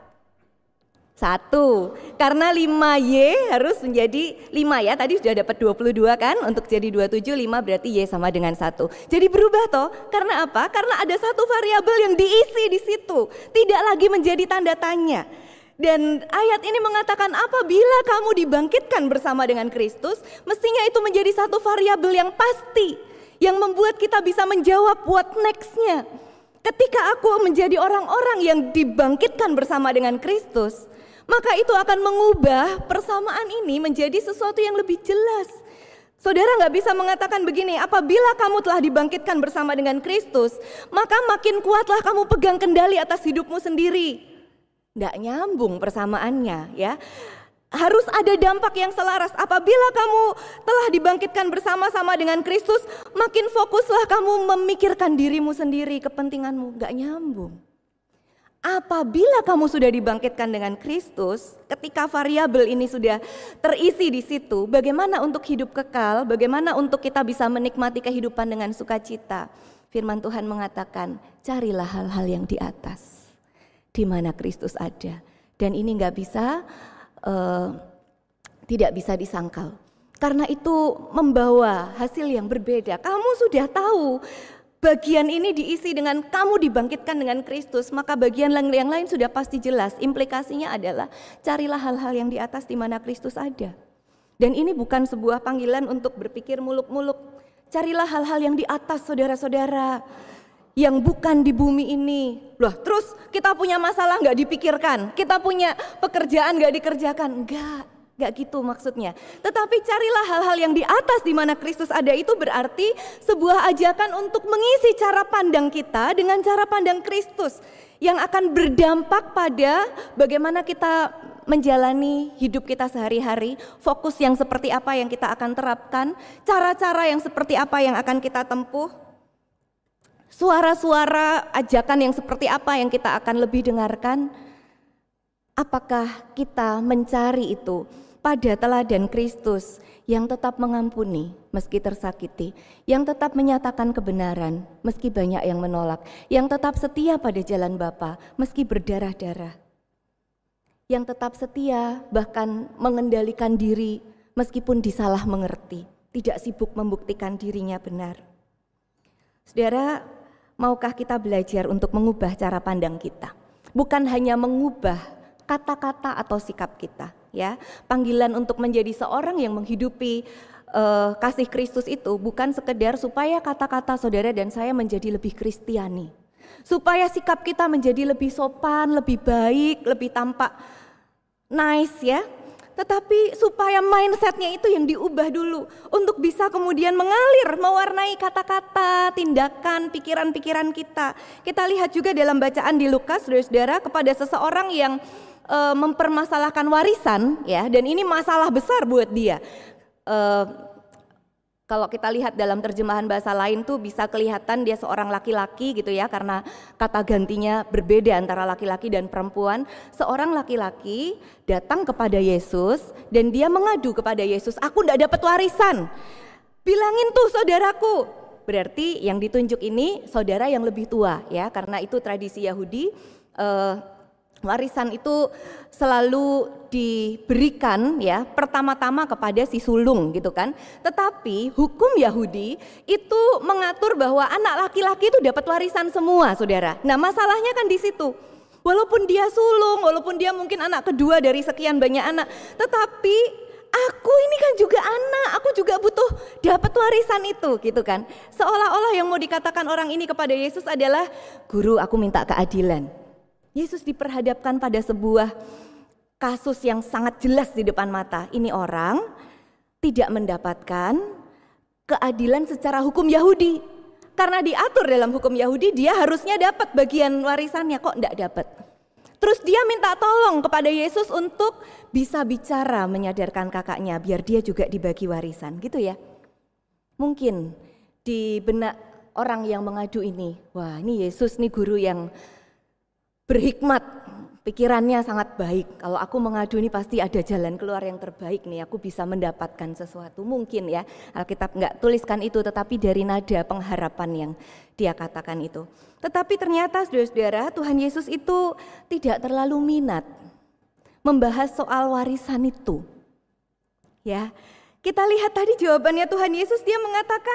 1. Karena 5Y harus menjadi 5 ya. Tadi sudah dapat 22 kan? Untuk jadi 27, 5 berarti Y sama dengan 1. Jadi berubah toh. Karena apa? Karena ada satu variabel yang diisi di situ. Tidak lagi menjadi tanda tanya. Dan ayat ini mengatakan apabila kamu dibangkitkan bersama dengan Kristus, mestinya itu menjadi satu variabel yang pasti, yang membuat kita bisa menjawab what next-nya. Ketika aku menjadi orang-orang yang dibangkitkan bersama dengan Kristus, maka itu akan mengubah persamaan ini menjadi sesuatu yang lebih jelas. Saudara nggak bisa mengatakan begini, apabila kamu telah dibangkitkan bersama dengan Kristus, maka makin kuatlah kamu pegang kendali atas hidupmu sendiri. Nggak nyambung persamaannya ya. Harus ada dampak yang selaras. Apabila kamu telah dibangkitkan bersama-sama dengan Kristus, makin fokuslah kamu memikirkan dirimu sendiri, kepentinganmu. Nggak nyambung. Apabila kamu sudah dibangkitkan dengan Kristus, ketika variabel ini sudah terisi di situ, bagaimana untuk hidup kekal, bagaimana untuk kita bisa menikmati kehidupan dengan sukacita. Firman Tuhan mengatakan, carilah hal-hal yang di atas, di mana Kristus ada. Dan ini tidak bisa disangkal. Karena itu membawa hasil yang berbeda. Kamu sudah tahu bagian ini diisi dengan kamu dibangkitkan dengan Kristus, maka bagian yang lain sudah pasti jelas. Implikasinya adalah carilah hal-hal yang di atas di mana Kristus ada. Dan ini bukan sebuah panggilan untuk berpikir muluk-muluk. Carilah hal-hal yang di atas saudara-saudara, yang bukan di bumi ini. Loh, terus kita punya masalah nggak dipikirkan, kita punya pekerjaan nggak dikerjakan, nggak gitu maksudnya. Tetapi carilah hal-hal yang di atas di mana Kristus ada, itu berarti sebuah ajakan untuk mengisi cara pandang kita dengan cara pandang Kristus yang akan berdampak pada bagaimana kita menjalani hidup kita sehari-hari, fokus yang seperti apa yang kita akan terapkan, cara-cara yang seperti apa yang akan kita tempuh. Suara-suara ajakan yang seperti apa yang kita akan lebih dengarkan? Apakah kita mencari itu pada teladan Kristus yang tetap mengampuni meski tersakiti, yang tetap menyatakan kebenaran meski banyak yang menolak, yang tetap setia pada jalan Bapa meski berdarah-darah, yang tetap setia bahkan mengendalikan diri meskipun disalah mengerti, tidak sibuk membuktikan dirinya benar. Saudara, maukah kita belajar untuk mengubah cara pandang kita? Bukan hanya mengubah kata-kata atau sikap kita, ya. Panggilan untuk menjadi seorang yang menghidupi kasih Kristus itu bukan sekedar supaya kata-kata saudara dan saya menjadi lebih Kristiani, supaya sikap kita menjadi lebih sopan, lebih baik, lebih tampak nice, ya. Tetapi supaya mindsetnya itu yang diubah dulu untuk bisa kemudian mengalir, mewarnai kata-kata, tindakan, pikiran-pikiran kita. Kita lihat juga dalam bacaan di Lukas, saudara-saudara, kepada seseorang yang mempermasalahkan warisan, ya, dan ini masalah besar buat dia. Kalau kita lihat dalam terjemahan bahasa lain tuh bisa kelihatan dia seorang laki-laki gitu ya, karena kata gantinya berbeda antara laki-laki dan perempuan. Seorang laki-laki datang kepada Yesus dan dia mengadu kepada Yesus, aku tidak dapat warisan, bilangin tuh saudaraku. Berarti yang ditunjuk ini saudara yang lebih tua ya, karena itu tradisi Yahudi. Warisan itu selalu diberikan ya pertama-tama kepada si sulung gitu kan. Tetapi hukum Yahudi itu mengatur bahwa anak laki-laki itu dapat warisan semua, saudara. Nah, masalahnya kan di situ. Walaupun dia sulung, walaupun dia mungkin anak kedua dari sekian banyak anak, tetapi aku ini kan juga anak, aku juga butuh dapat warisan itu gitu kan. Seolah-olah yang mau dikatakan orang ini kepada Yesus adalah, guru aku minta keadilan. Yesus diperhadapkan pada sebuah kasus yang sangat jelas di depan mata. Ini orang tidak mendapatkan keadilan secara hukum Yahudi. Karena diatur dalam hukum Yahudi dia harusnya dapat bagian warisannya, kok enggak dapat. Terus dia minta tolong kepada Yesus untuk bisa bicara menyadarkan kakaknya biar dia juga dibagi warisan gitu ya. Mungkin di benak orang yang mengadu ini, wah ini Yesus nih guru yang berhikmat, pikirannya sangat baik. Kalau aku mengadu ini pasti ada jalan keluar yang terbaik nih, aku bisa mendapatkan sesuatu. Mungkin ya, Alkitab enggak tuliskan itu, tetapi dari nada pengharapan yang dia katakan itu. Tetapi ternyata saudara-saudara, Tuhan Yesus itu tidak terlalu minat membahas soal warisan itu. Ya, kita lihat tadi jawabannya Tuhan Yesus, dia mengatakan,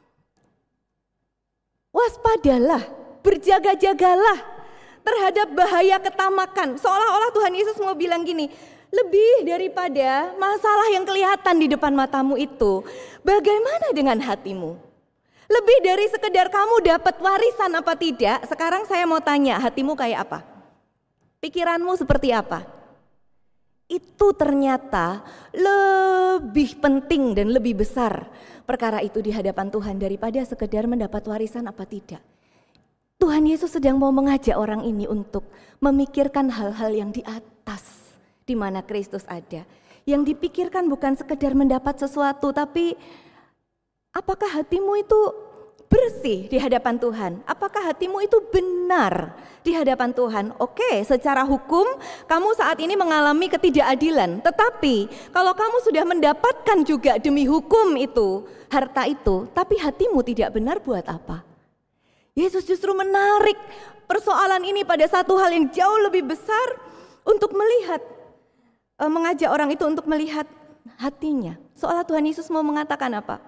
waspadalah, berjaga-jagalah terhadap bahaya ketamakan. Seolah-olah Tuhan Yesus mau bilang gini, lebih daripada masalah yang kelihatan di depan matamu itu, bagaimana dengan hatimu? Lebih dari sekedar kamu dapat warisan apa tidak, sekarang saya mau tanya, hatimu kayak apa? Pikiranmu seperti apa? Itu ternyata lebih penting dan lebih besar perkara itu di hadapan Tuhan daripada sekedar mendapat warisan apa tidak. Tuhan Yesus sedang mau mengajak orang ini untuk memikirkan hal-hal yang di atas, di mana Kristus ada. Yang dipikirkan bukan sekedar mendapat sesuatu, tapi apakah hatimu itu bersih di hadapan Tuhan? Apakah hatimu itu benar di hadapan Tuhan? Oke, secara hukum kamu saat ini mengalami ketidakadilan. Tetapi kalau kamu sudah mendapatkan juga demi hukum itu, harta itu, tapi hatimu tidak benar, buat apa? Yesus justru menarik persoalan ini pada satu hal yang jauh lebih besar untuk melihat, mengajak orang itu untuk melihat hatinya. Seolah Tuhan Yesus mau mengatakan apa?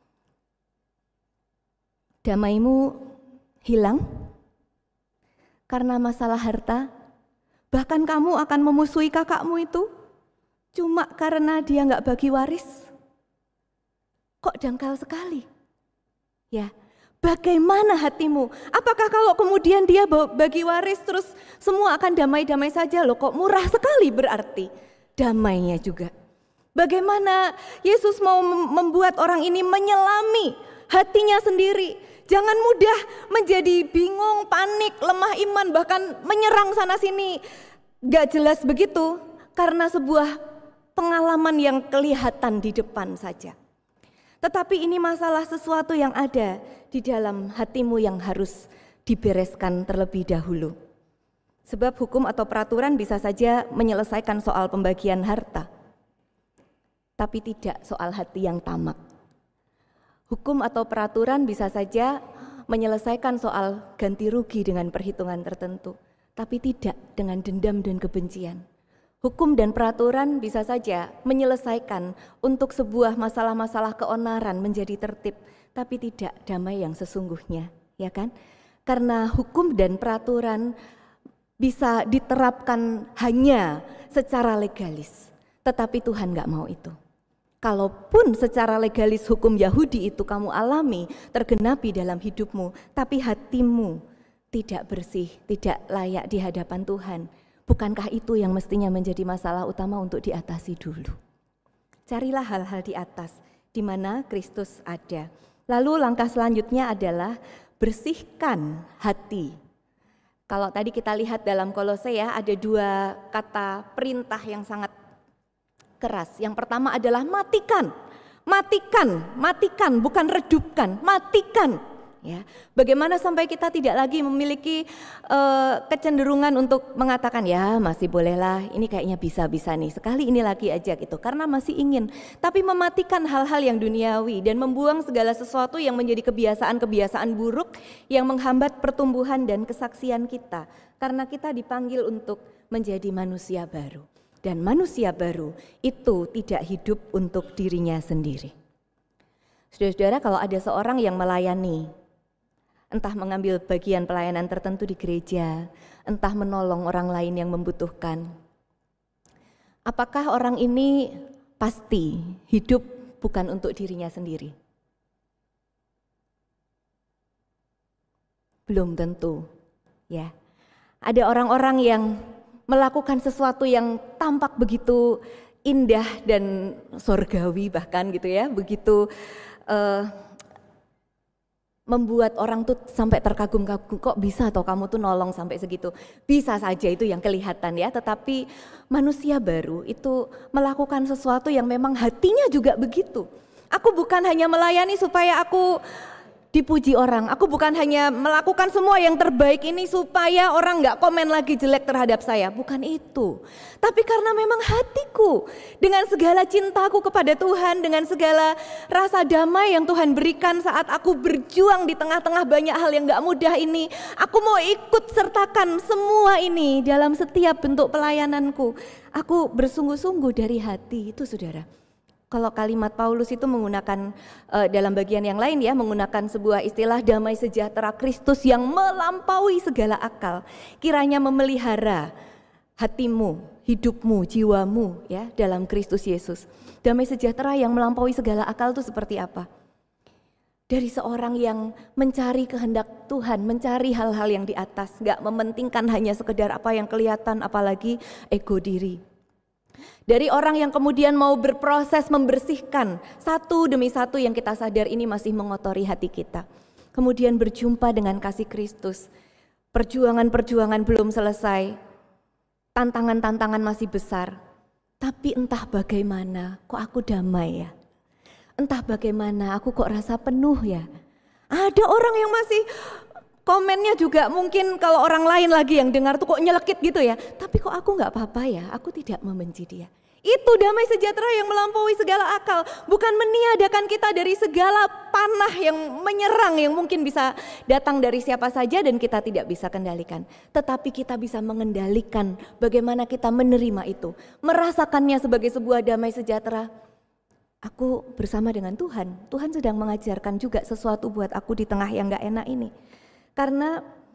Damaimu hilang karena masalah harta, bahkan kamu akan memusuhi kakakmu itu cuma karena dia gak bagi waris. Kok dangkal sekali? Ya, bagaimana hatimu? Apakah kalau kemudian dia bagi waris terus semua akan damai-damai saja? Loh, kok murah sekali berarti damainya juga. Bagaimana Yesus mau membuat orang ini menyelami hatinya sendiri. Jangan mudah menjadi bingung, panik, lemah iman, bahkan menyerang sana sini. Gak jelas begitu karena sebuah pengalaman yang kelihatan di depan saja. Tetapi ini masalah sesuatu yang ada di dalam hatimu yang harus dibereskan terlebih dahulu. Sebab hukum atau peraturan bisa saja menyelesaikan soal pembagian harta, tapi tidak soal hati yang tamak. Hukum atau peraturan bisa saja menyelesaikan soal ganti rugi dengan perhitungan tertentu, tapi tidak dengan dendam dan kebencian. Hukum dan peraturan bisa saja menyelesaikan untuk sebuah masalah-masalah keonaran menjadi tertib, tapi tidak damai yang sesungguhnya, ya kan? Karena hukum dan peraturan bisa diterapkan hanya secara legalis, tetapi Tuhan gak mau itu. Kalaupun secara legalis hukum Yahudi itu kamu alami, tergenapi dalam hidupmu, tapi hatimu tidak bersih, tidak layak di hadapan Tuhan, bukankah itu yang mestinya menjadi masalah utama untuk diatasi dulu? Carilah hal-hal di atas, di mana Kristus ada. Lalu langkah selanjutnya adalah bersihkan hati. Kalau tadi kita lihat dalam Kolose ya, ada dua kata perintah yang sangat keras. Yang pertama adalah matikan, bukan redupkan, matikan. Ya, bagaimana sampai kita tidak lagi memiliki kecenderungan untuk mengatakan ya masih bolehlah, ini kayaknya bisa-bisa nih, sekali ini lagi aja gitu, karena masih ingin. Tapi mematikan hal-hal yang duniawi dan membuang segala sesuatu yang menjadi kebiasaan-kebiasaan buruk yang menghambat pertumbuhan dan kesaksian kita. Karena kita dipanggil untuk menjadi manusia baru. Dan manusia baru itu tidak hidup untuk dirinya sendiri. Saudara-saudara, kalau ada seorang yang melayani, entah mengambil bagian pelayanan tertentu di gereja, entah menolong orang lain yang membutuhkan, apakah orang ini pasti hidup bukan untuk dirinya sendiri? Belum tentu, ya. Ada orang-orang yang melakukan sesuatu yang tampak begitu indah dan sorgawi bahkan gitu ya, begitu membuat orang tuh sampai terkagum-kagum, kok bisa atau kamu tuh nolong sampai segitu. Bisa saja itu yang kelihatan ya, tetapi manusia baru itu melakukan sesuatu yang memang hatinya juga begitu. Aku bukan hanya melayani supaya aku dipuji orang, aku bukan hanya melakukan semua yang terbaik ini supaya orang gak komen lagi jelek terhadap saya, bukan itu. Tapi karena memang hatiku dengan segala cintaku kepada Tuhan, dengan segala rasa damai yang Tuhan berikan saat aku berjuang di tengah-tengah banyak hal yang gak mudah ini, aku mau ikut sertakan semua ini dalam setiap bentuk pelayananku. Aku bersungguh-sungguh dari hati, itu saudara. Kalau kalimat Paulus itu menggunakan dalam bagian yang lain ya, menggunakan sebuah istilah damai sejahtera Kristus yang melampaui segala akal. Kiranya memelihara hatimu, hidupmu, jiwamu ya dalam Kristus Yesus. Damai sejahtera yang melampaui segala akal itu seperti apa? Dari seorang yang mencari kehendak Tuhan, mencari hal-hal yang di atas, gak mementingkan hanya sekedar apa yang kelihatan, apalagi ego diri. Dari orang yang kemudian mau berproses membersihkan satu demi satu yang kita sadar ini masih mengotori hati kita. Kemudian berjumpa dengan kasih Kristus. Perjuangan-perjuangan belum selesai. Tantangan-tantangan masih besar. Tapi entah bagaimana kok aku damai ya. Entah bagaimana aku kok rasa penuh ya. Ada orang yang masih komennya juga mungkin kalau orang lain lagi yang dengar tuh kok nyelekit gitu ya. Tapi kok aku gak apa-apa ya, aku tidak membenci dia. Itu damai sejahtera yang melampaui segala akal. Bukan meniadakan kita dari segala panah yang menyerang yang mungkin bisa datang dari siapa saja dan kita tidak bisa kendalikan. Tetapi kita bisa mengendalikan bagaimana kita menerima itu. Merasakannya sebagai sebuah damai sejahtera. Aku bersama dengan Tuhan. Tuhan sedang mengajarkan juga sesuatu buat aku di tengah yang gak enak ini. Karena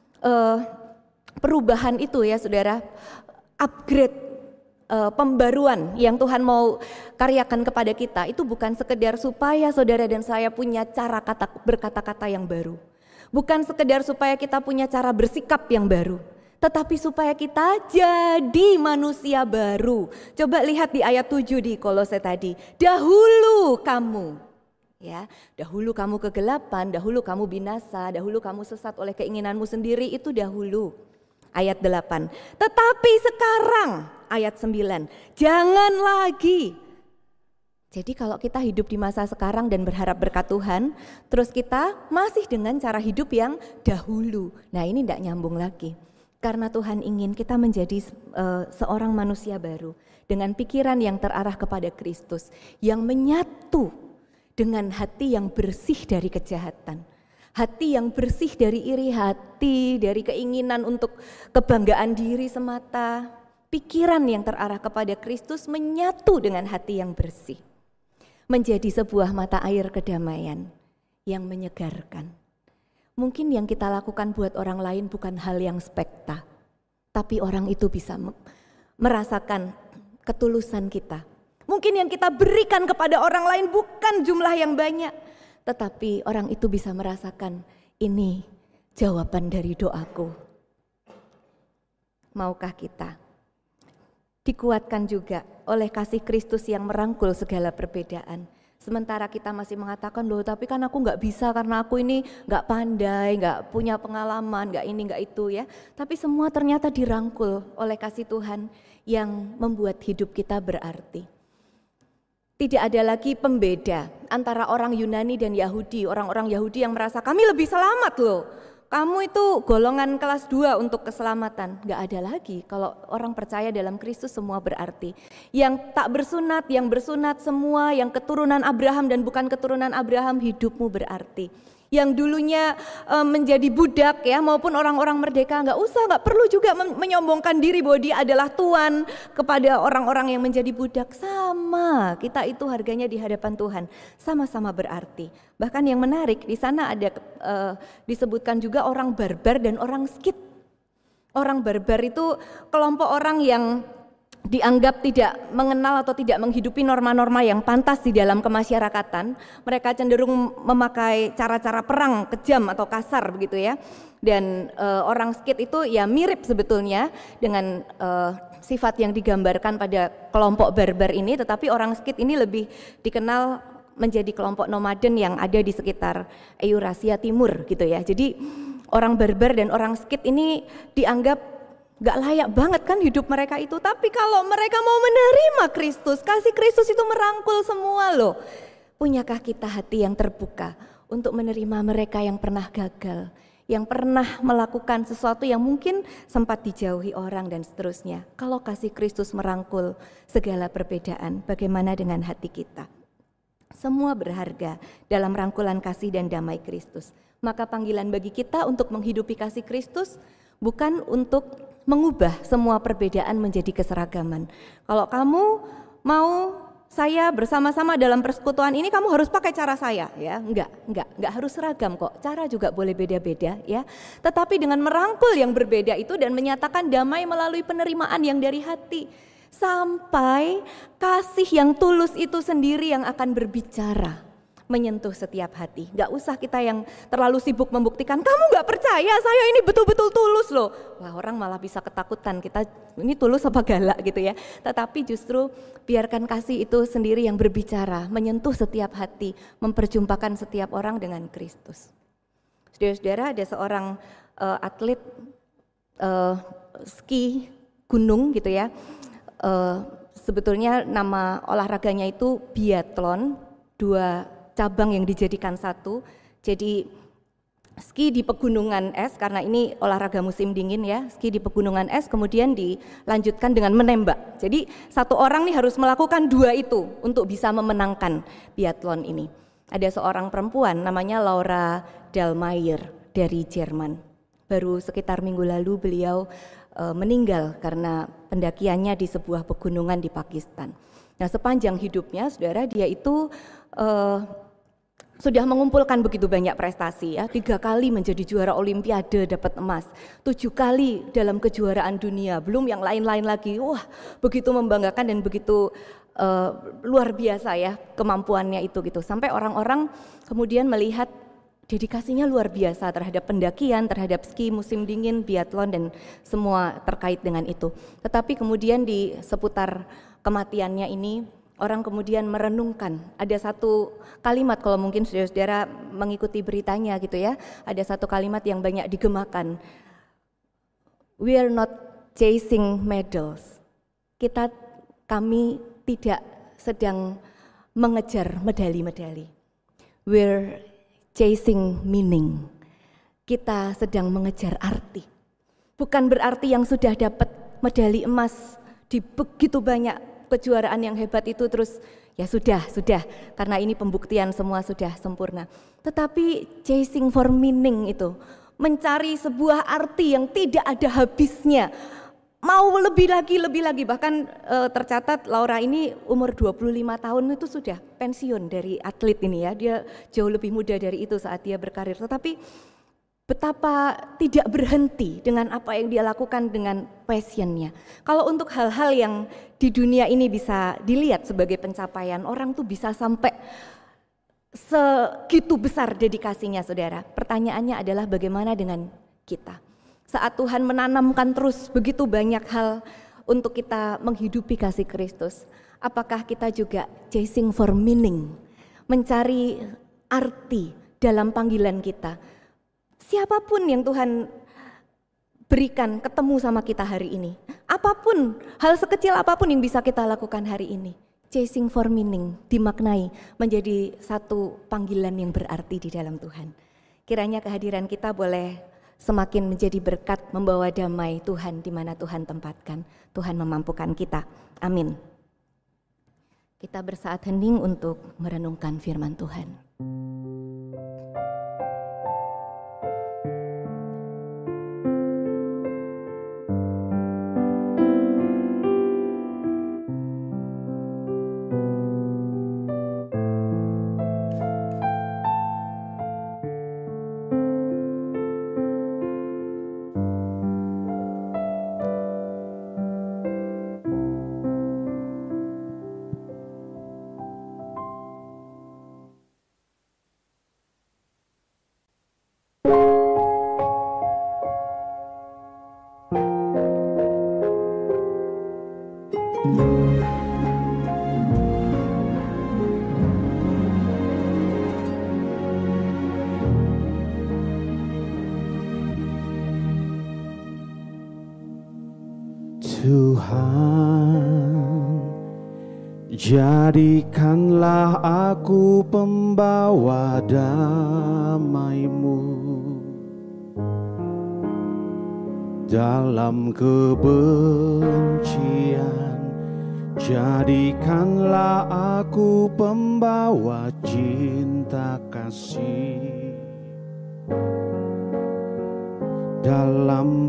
perubahan itu ya saudara, upgrade, pembaruan yang Tuhan mau karyakan kepada kita itu bukan sekedar supaya saudara dan saya punya cara berkata-kata yang baru. Bukan sekedar supaya kita punya cara bersikap yang baru. Tetapi supaya kita jadi manusia baru. Coba lihat di ayat 7 di Kolose tadi. Dahulu kamu. Ya, dahulu kamu kegelapan, dahulu kamu binasa, dahulu kamu sesat oleh keinginanmu sendiri, itu dahulu. Ayat 8. Tetapi sekarang, ayat 9, jangan lagi. Jadi kalau kita hidup di masa sekarang dan berharap berkat Tuhan, terus kita masih dengan cara hidup yang dahulu. Nah ini tidak nyambung lagi. Karena Tuhan ingin kita menjadi seorang manusia baru dengan pikiran yang terarah kepada Kristus, yang menyatu dengan hati yang bersih dari kejahatan, hati yang bersih dari iri hati, dari keinginan untuk kebanggaan diri semata, pikiran yang terarah kepada Kristus menyatu dengan hati yang bersih, menjadi sebuah mata air kedamaian yang menyegarkan. Mungkin yang kita lakukan buat orang lain bukan hal yang spekta, tapi orang itu bisa merasakan ketulusan kita. Mungkin yang kita berikan kepada orang lain bukan jumlah yang banyak, tetapi orang itu bisa merasakan ini jawaban dari doaku. Maukah kita dikuatkan juga oleh kasih Kristus yang merangkul segala perbedaan? Sementara kita masih mengatakan, loh tapi kan aku gak bisa karena aku ini gak pandai, gak punya pengalaman, gak ini gak itu ya. Tapi semua ternyata dirangkul oleh kasih Tuhan yang membuat hidup kita berarti. Tidak ada lagi pembeda antara orang Yunani dan Yahudi. Orang-orang Yahudi yang merasa kami lebih selamat loh. Kamu itu golongan kelas 2 untuk keselamatan. Gak ada lagi. Kalau orang percaya dalam Kristus semua berarti. Yang tak bersunat, yang bersunat semua, yang keturunan Abraham dan bukan keturunan Abraham, hidupmu berarti. Yang dulunya menjadi budak ya maupun orang-orang merdeka, gak perlu juga menyombongkan diri bahwa dia adalah tuan kepada orang-orang yang menjadi budak. Sama, kita itu harganya di hadapan Tuhan sama-sama berarti. Bahkan yang menarik di sana ada disebutkan juga orang barbar dan orang Skit. Orang barbar itu kelompok orang yang dianggap tidak mengenal atau tidak menghidupi norma-norma yang pantas di dalam kemasyarakatan. Mereka cenderung memakai cara-cara perang kejam atau kasar begitu ya. Dan orang Skit itu ya mirip sebetulnya dengan sifat yang digambarkan pada kelompok barbar ini, tetapi orang Skit ini lebih dikenal menjadi kelompok nomaden yang ada di sekitar Eurasia Timur gitu ya. Jadi orang barbar dan orang Skit ini dianggap gak layak banget kan hidup mereka itu. Tapi kalau mereka mau menerima Kristus, kasih Kristus itu merangkul semua loh. Punyakah kita hati yang terbuka untuk menerima mereka yang pernah gagal, yang pernah melakukan sesuatu yang mungkin sempat dijauhi orang dan seterusnya. Kalau kasih Kristus merangkul segala perbedaan, bagaimana dengan hati kita? Semua berharga dalam rangkulan kasih dan damai Kristus. Maka panggilan bagi kita untuk menghidupi kasih Kristus bukan untuk mengubah semua perbedaan menjadi keseragaman. Kalau kamu mau saya bersama-sama dalam persekutuan ini, kamu harus pakai cara saya, ya. Enggak harus seragam kok. Cara juga boleh beda-beda, ya. Tetapi dengan merangkul yang berbeda itu dan menyatakan damai melalui penerimaan yang dari hati, sampai kasih yang tulus itu sendiri yang akan berbicara, menyentuh setiap hati. Gak usah kita yang terlalu sibuk membuktikan, kamu gak percaya saya ini betul-betul tulus loh. Wah, orang malah bisa ketakutan, kita ini tulus apa galak gitu ya. Tetapi justru biarkan kasih itu sendiri yang berbicara, menyentuh setiap hati, memperjumpakan setiap orang dengan Kristus. Saudara-saudara, ada seorang atlet ski gunung gitu ya. Sebetulnya nama olahraganya itu biathlon, 2 cabang yang dijadikan satu. Jadi ski di pegunungan es, karena ini olahraga musim dingin ya, ski di pegunungan es, kemudian dilanjutkan dengan menembak. Jadi satu orang nih harus melakukan 2 itu untuk bisa memenangkan biathlon ini. Ada seorang perempuan namanya Laura Dahlmeier dari Jerman. Baru sekitar minggu lalu beliau meninggal karena pendakiannya di sebuah pegunungan di Pakistan. Nah, sepanjang hidupnya saudara, dia itu sudah mengumpulkan begitu banyak prestasi ya, 3 kali menjadi juara olimpiade dapat emas, 7 kali dalam kejuaraan dunia, belum yang lain-lain lagi. Wah, begitu membanggakan dan begitu luar biasa ya kemampuannya itu gitu. Sampai orang-orang kemudian melihat dedikasinya luar biasa terhadap pendakian, terhadap ski musim dingin, biathlon dan semua terkait dengan itu. Tetapi kemudian di seputar kematiannya ini, orang kemudian merenungkan, ada satu kalimat, kalau mungkin saudara-saudara mengikuti beritanya gitu ya, ada satu kalimat yang banyak digemakan. We are not chasing medals. Kami tidak sedang mengejar medali-medali. We're chasing meaning. Kita sedang mengejar arti. Bukan berarti yang sudah dapat medali emas di begitu banyak kejuaraan yang hebat itu terus ya sudah, karena ini pembuktian semua sudah sempurna. Tetapi chasing for meaning itu, mencari sebuah arti yang tidak ada habisnya, mau lebih lagi, bahkan tercatat Laura ini umur 25 tahun itu sudah pensiun dari atlet ini ya, dia jauh lebih muda dari itu saat dia berkarir, tetapi betapa tidak berhenti dengan apa yang dia lakukan dengan passionnya. Kalau untuk hal-hal yang di dunia ini bisa dilihat sebagai pencapaian, orang tuh bisa sampai segitu besar dedikasinya saudara. Pertanyaannya adalah bagaimana dengan kita? Saat Tuhan menanamkan terus begitu banyak hal untuk kita menghidupi kasih Kristus, apakah kita juga chasing for meaning, mencari arti dalam panggilan kita? Siapapun yang Tuhan berikan ketemu sama kita hari ini, apapun, hal sekecil apapun yang bisa kita lakukan hari ini, chasing for meaning dimaknai menjadi satu panggilan yang berarti di dalam Tuhan. Kiranya kehadiran kita boleh semakin menjadi berkat, membawa damai Tuhan di mana Tuhan tempatkan. Tuhan memampukan kita. Amin. Kita bersaat hening untuk merenungkan firman Tuhan. Tuhan, jadikanlah aku pembawa damai-Mu dalam kebencian. Jadikanlah aku pembawa cinta kasih dalam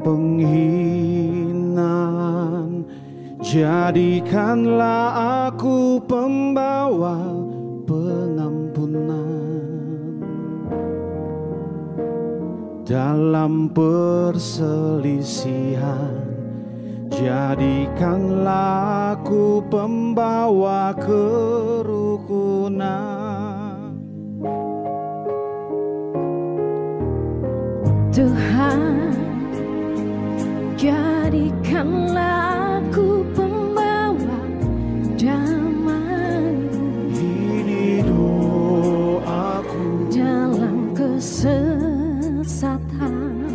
penghinaan. Jadikanlah aku pembawa pengampunan dalam perselisihan. Jadikanlah aku pembawa kerukunan. Tuhan, jadikanlah aku pembawa damai. Ini doaku. Dalam kesesatan,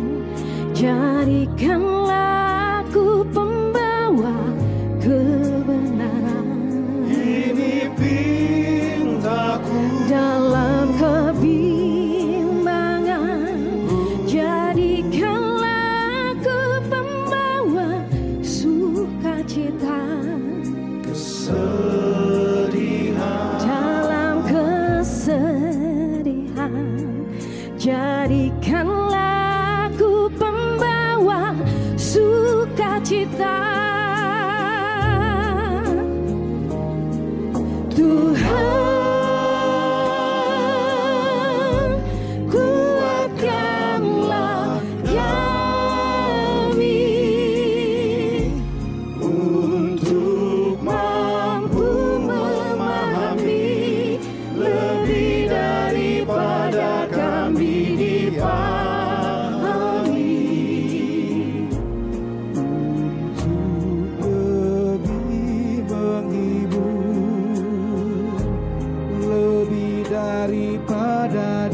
jadikanlah aku pembawa kebenaran. Ini pintaku. Dalam kebimbangan, jadikanlah aku pembawa sukacita. Kesedihan. Dalam kesedihan, jadikanlah aku pembawa sukacita. Tuhan, kuatkanlah kami untuk mampu memahami lebih daripada kami dipahami. Lebih menghibur, lebih daripada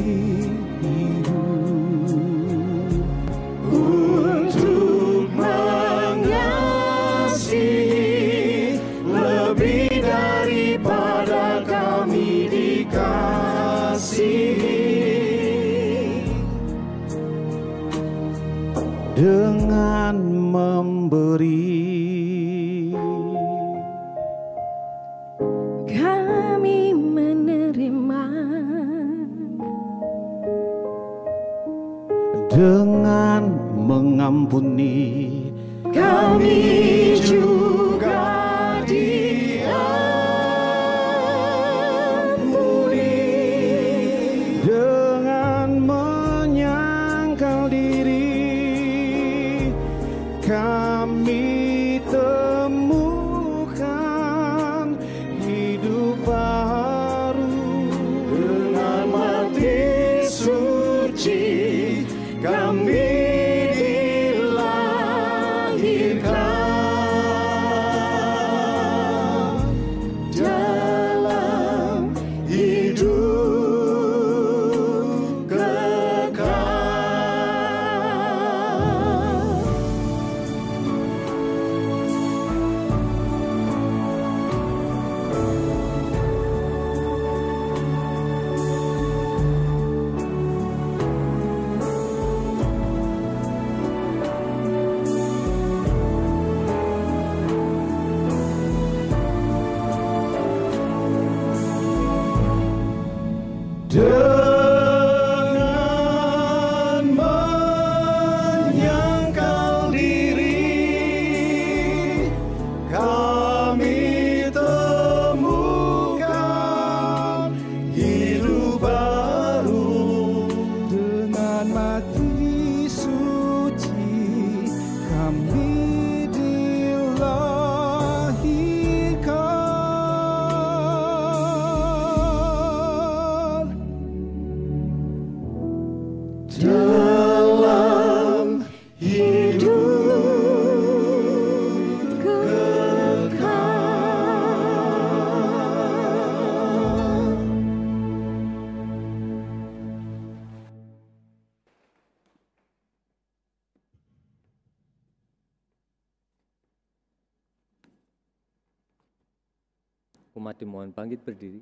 dihibur, Untuk mengasihi lebih daripada kami dikasihi. dengan memberi. Kami menerima Dengan mengampuni. kami juga diampuni. Dengan menyangkal diri, kami temukan hidup baru. Dengan mati suci kami dilahirkan dalam hidup kekal. Dengan menyangkal diri, kami temukan hidup baru. Dengan mati suci, kami dilahirkan dalam hidup kekal. Umat dimohon bangkit berdiri.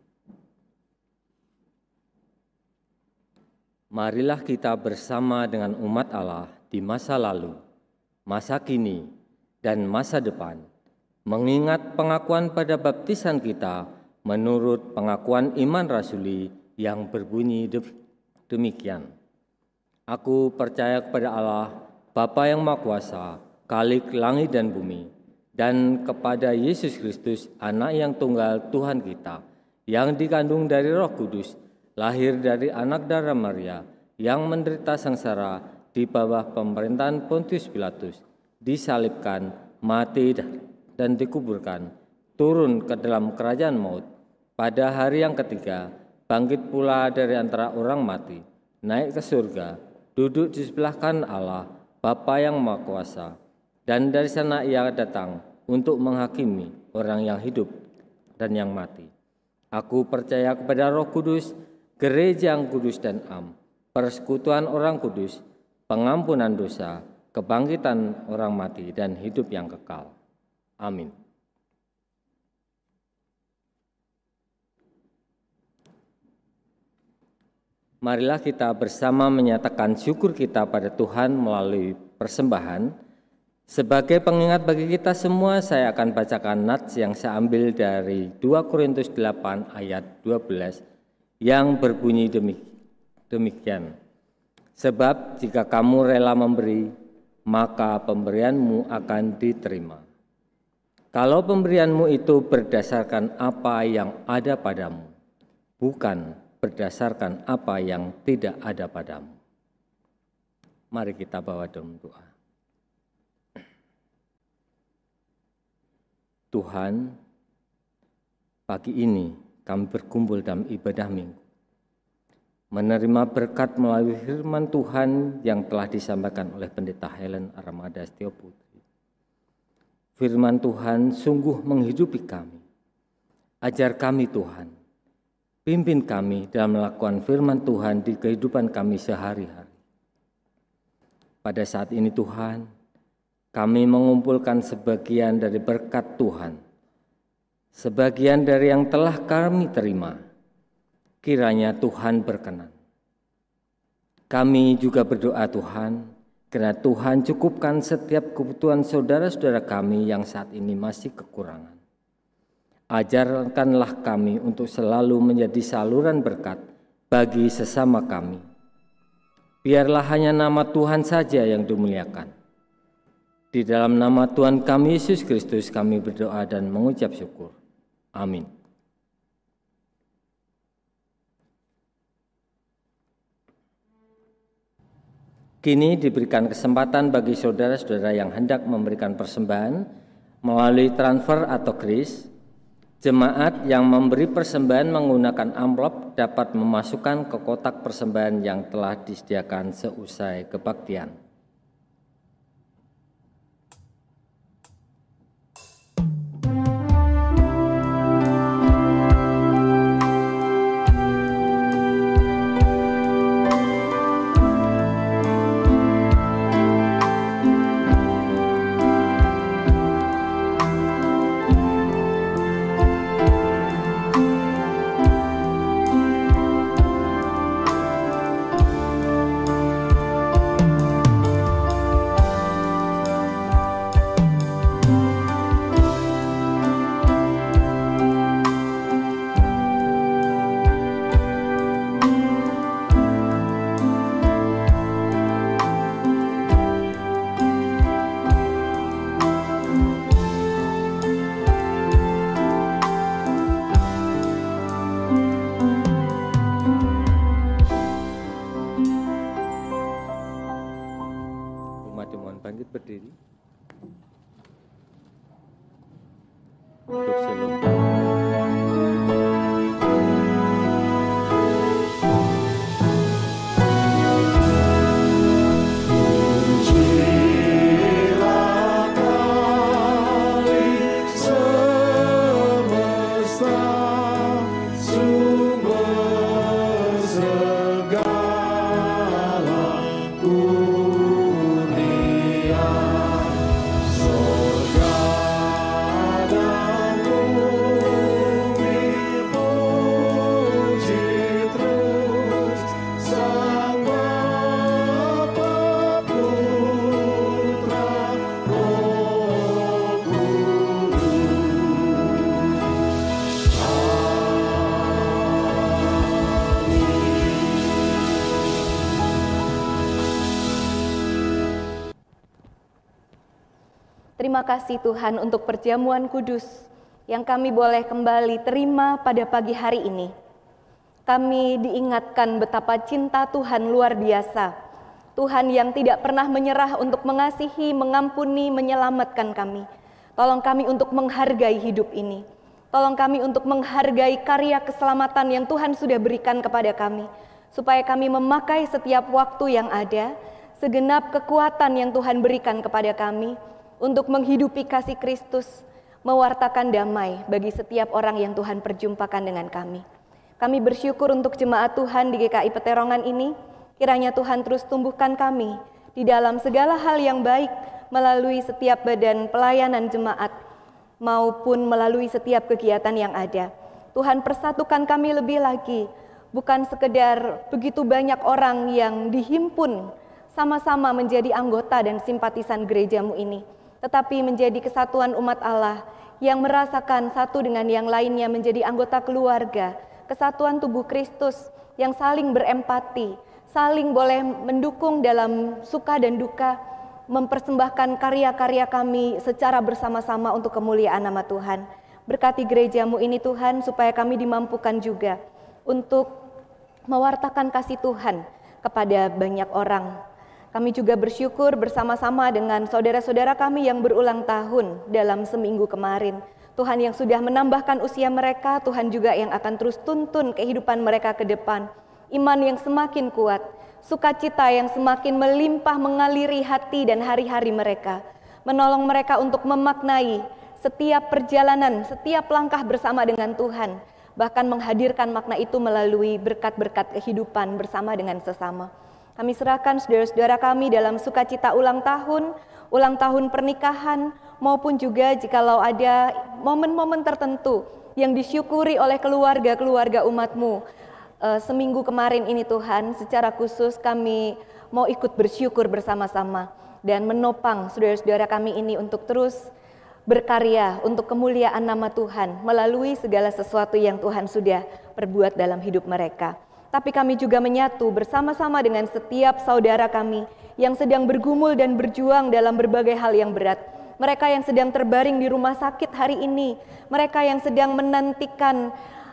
Marilah kita bersama dengan umat Allah di masa lalu, masa kini, dan masa depan, mengingat pengakuan pada baptisan kita menurut pengakuan iman rasuli yang berbunyi demikian. Aku percaya kepada Allah, Bapa yang Maha Kuasa, Khalik langit dan bumi, dan kepada Yesus Kristus, Anak yang tunggal Tuhan kita, yang dikandung dari Roh Kudus, lahir dari anak darah Maria, yang menderita sengsara di bawah pemerintahan Pontius Pilatus, disalibkan, mati, dan dikuburkan, turun ke dalam kerajaan maut. Pada hari yang ketiga, bangkit pula dari antara orang mati, naik ke surga, duduk di sebelah kanan Allah, Bapa yang Maha Kuasa, dan dari sana ia datang untuk menghakimi orang yang hidup dan yang mati. Aku percaya kepada Roh Kudus, gereja yang kudus dan am, persekutuan orang kudus, pengampunan dosa, kebangkitan orang mati, dan hidup yang kekal. Amin. Marilah kita bersama menyatakan syukur kita pada Tuhan melalui persembahan. Sebagai pengingat bagi kita semua, saya akan bacakan nats yang saya ambil dari 2 Korintus 8 ayat 12 yang berbunyi demikian. Sebab jika kamu rela memberi, maka pemberianmu akan diterima. Kalau pemberianmu itu berdasarkan apa yang ada padamu, bukan berdasarkan apa yang tidak ada padamu. Mari kita bawa dalam doa. Tuhan, pagi ini kami berkumpul dalam ibadah minggu, menerima berkat melalui firman Tuhan yang telah disampaikan oleh Pendeta Helen Aramada Setio Putri. Firman Tuhan sungguh menghidupi kami. Ajar kami Tuhan, pimpin kami dalam melakukan firman Tuhan di kehidupan kami sehari-hari. Pada saat ini Tuhan, kami mengumpulkan sebagian dari berkat Tuhan, sebagian dari yang telah kami terima. Kiranya Tuhan berkenan. Kami juga berdoa Tuhan, kiranya Tuhan cukupkan setiap kebutuhan saudara-saudara kami yang saat ini masih kekurangan. Ajarkanlah kami untuk selalu menjadi saluran berkat bagi sesama kami. Biarlah hanya nama Tuhan saja yang dimuliakan. Di dalam nama Tuhan kami Yesus Kristus kami berdoa dan mengucap syukur. Amin. Kini diberikan kesempatan bagi saudara-saudara yang hendak memberikan persembahan melalui transfer atau kris. Jemaat yang memberi persembahan menggunakan amplop dapat memasukkan ke kotak persembahan yang telah disediakan seusai kebaktian. Bangkit berdiri. Duduk shalom. Segala kurnia Terima kasih Tuhan untuk perjamuan kudus yang kami boleh kembali terima pada pagi hari ini. Kami diingatkan betapa cinta Tuhan luar biasa. Tuhan yang tidak pernah menyerah untuk mengasihi, mengampuni, menyelamatkan kami. Tolong kami untuk menghargai hidup ini. Tolong kami untuk menghargai karya keselamatan yang Tuhan sudah berikan kepada kami. Supaya kami memakai setiap waktu yang ada, segenap kekuatan yang Tuhan berikan kepada kami, untuk menghidupi kasih Kristus, mewartakan damai bagi setiap orang yang Tuhan perjumpakan dengan kami. Kami bersyukur untuk jemaat Tuhan di GKI Peterongan ini, kiranya Tuhan terus tumbuhkan kami di dalam segala hal yang baik, melalui setiap badan pelayanan jemaat, maupun melalui setiap kegiatan yang ada. Tuhan persatukan kami lebih lagi, bukan sekedar begitu banyak orang yang dihimpun sama-sama menjadi anggota dan simpatisan gerejamu ini, tetapi menjadi kesatuan umat Allah yang merasakan satu dengan yang lainnya menjadi anggota keluarga, kesatuan tubuh Kristus yang saling berempati, saling boleh mendukung dalam suka dan duka, mempersembahkan karya-karya kami secara bersama-sama untuk kemuliaan nama Tuhan. Berkati gerejamu ini Tuhan, supaya kami dimampukan juga untuk mewartakan kasih Tuhan kepada banyak orang. Kami juga bersyukur bersama-sama dengan saudara-saudara kami yang berulang tahun dalam seminggu kemarin. Tuhan yang sudah menambahkan usia mereka, Tuhan juga yang akan terus tuntun kehidupan mereka ke depan. Iman yang semakin kuat, sukacita yang semakin melimpah mengaliri hati dan hari-hari mereka. Menolong mereka untuk memaknai setiap perjalanan, setiap langkah bersama dengan Tuhan. Bahkan menghadirkan makna itu melalui berkat-berkat kehidupan bersama dengan sesama. Kami serahkan saudara-saudara kami dalam sukacita ulang tahun pernikahan, maupun juga jikalau ada momen-momen tertentu yang disyukuri oleh keluarga-keluarga umat-Mu. Seminggu kemarin ini Tuhan, secara khusus kami mau ikut bersyukur bersama-sama dan menopang saudara-saudara kami ini untuk terus berkarya untuk kemuliaan nama Tuhan melalui segala sesuatu yang Tuhan sudah perbuat dalam hidup mereka. Tapi kami juga menyatu bersama-sama dengan setiap saudara kami yang sedang bergumul dan berjuang dalam berbagai hal yang berat. Mereka yang sedang terbaring di rumah sakit hari ini, mereka yang sedang menantikan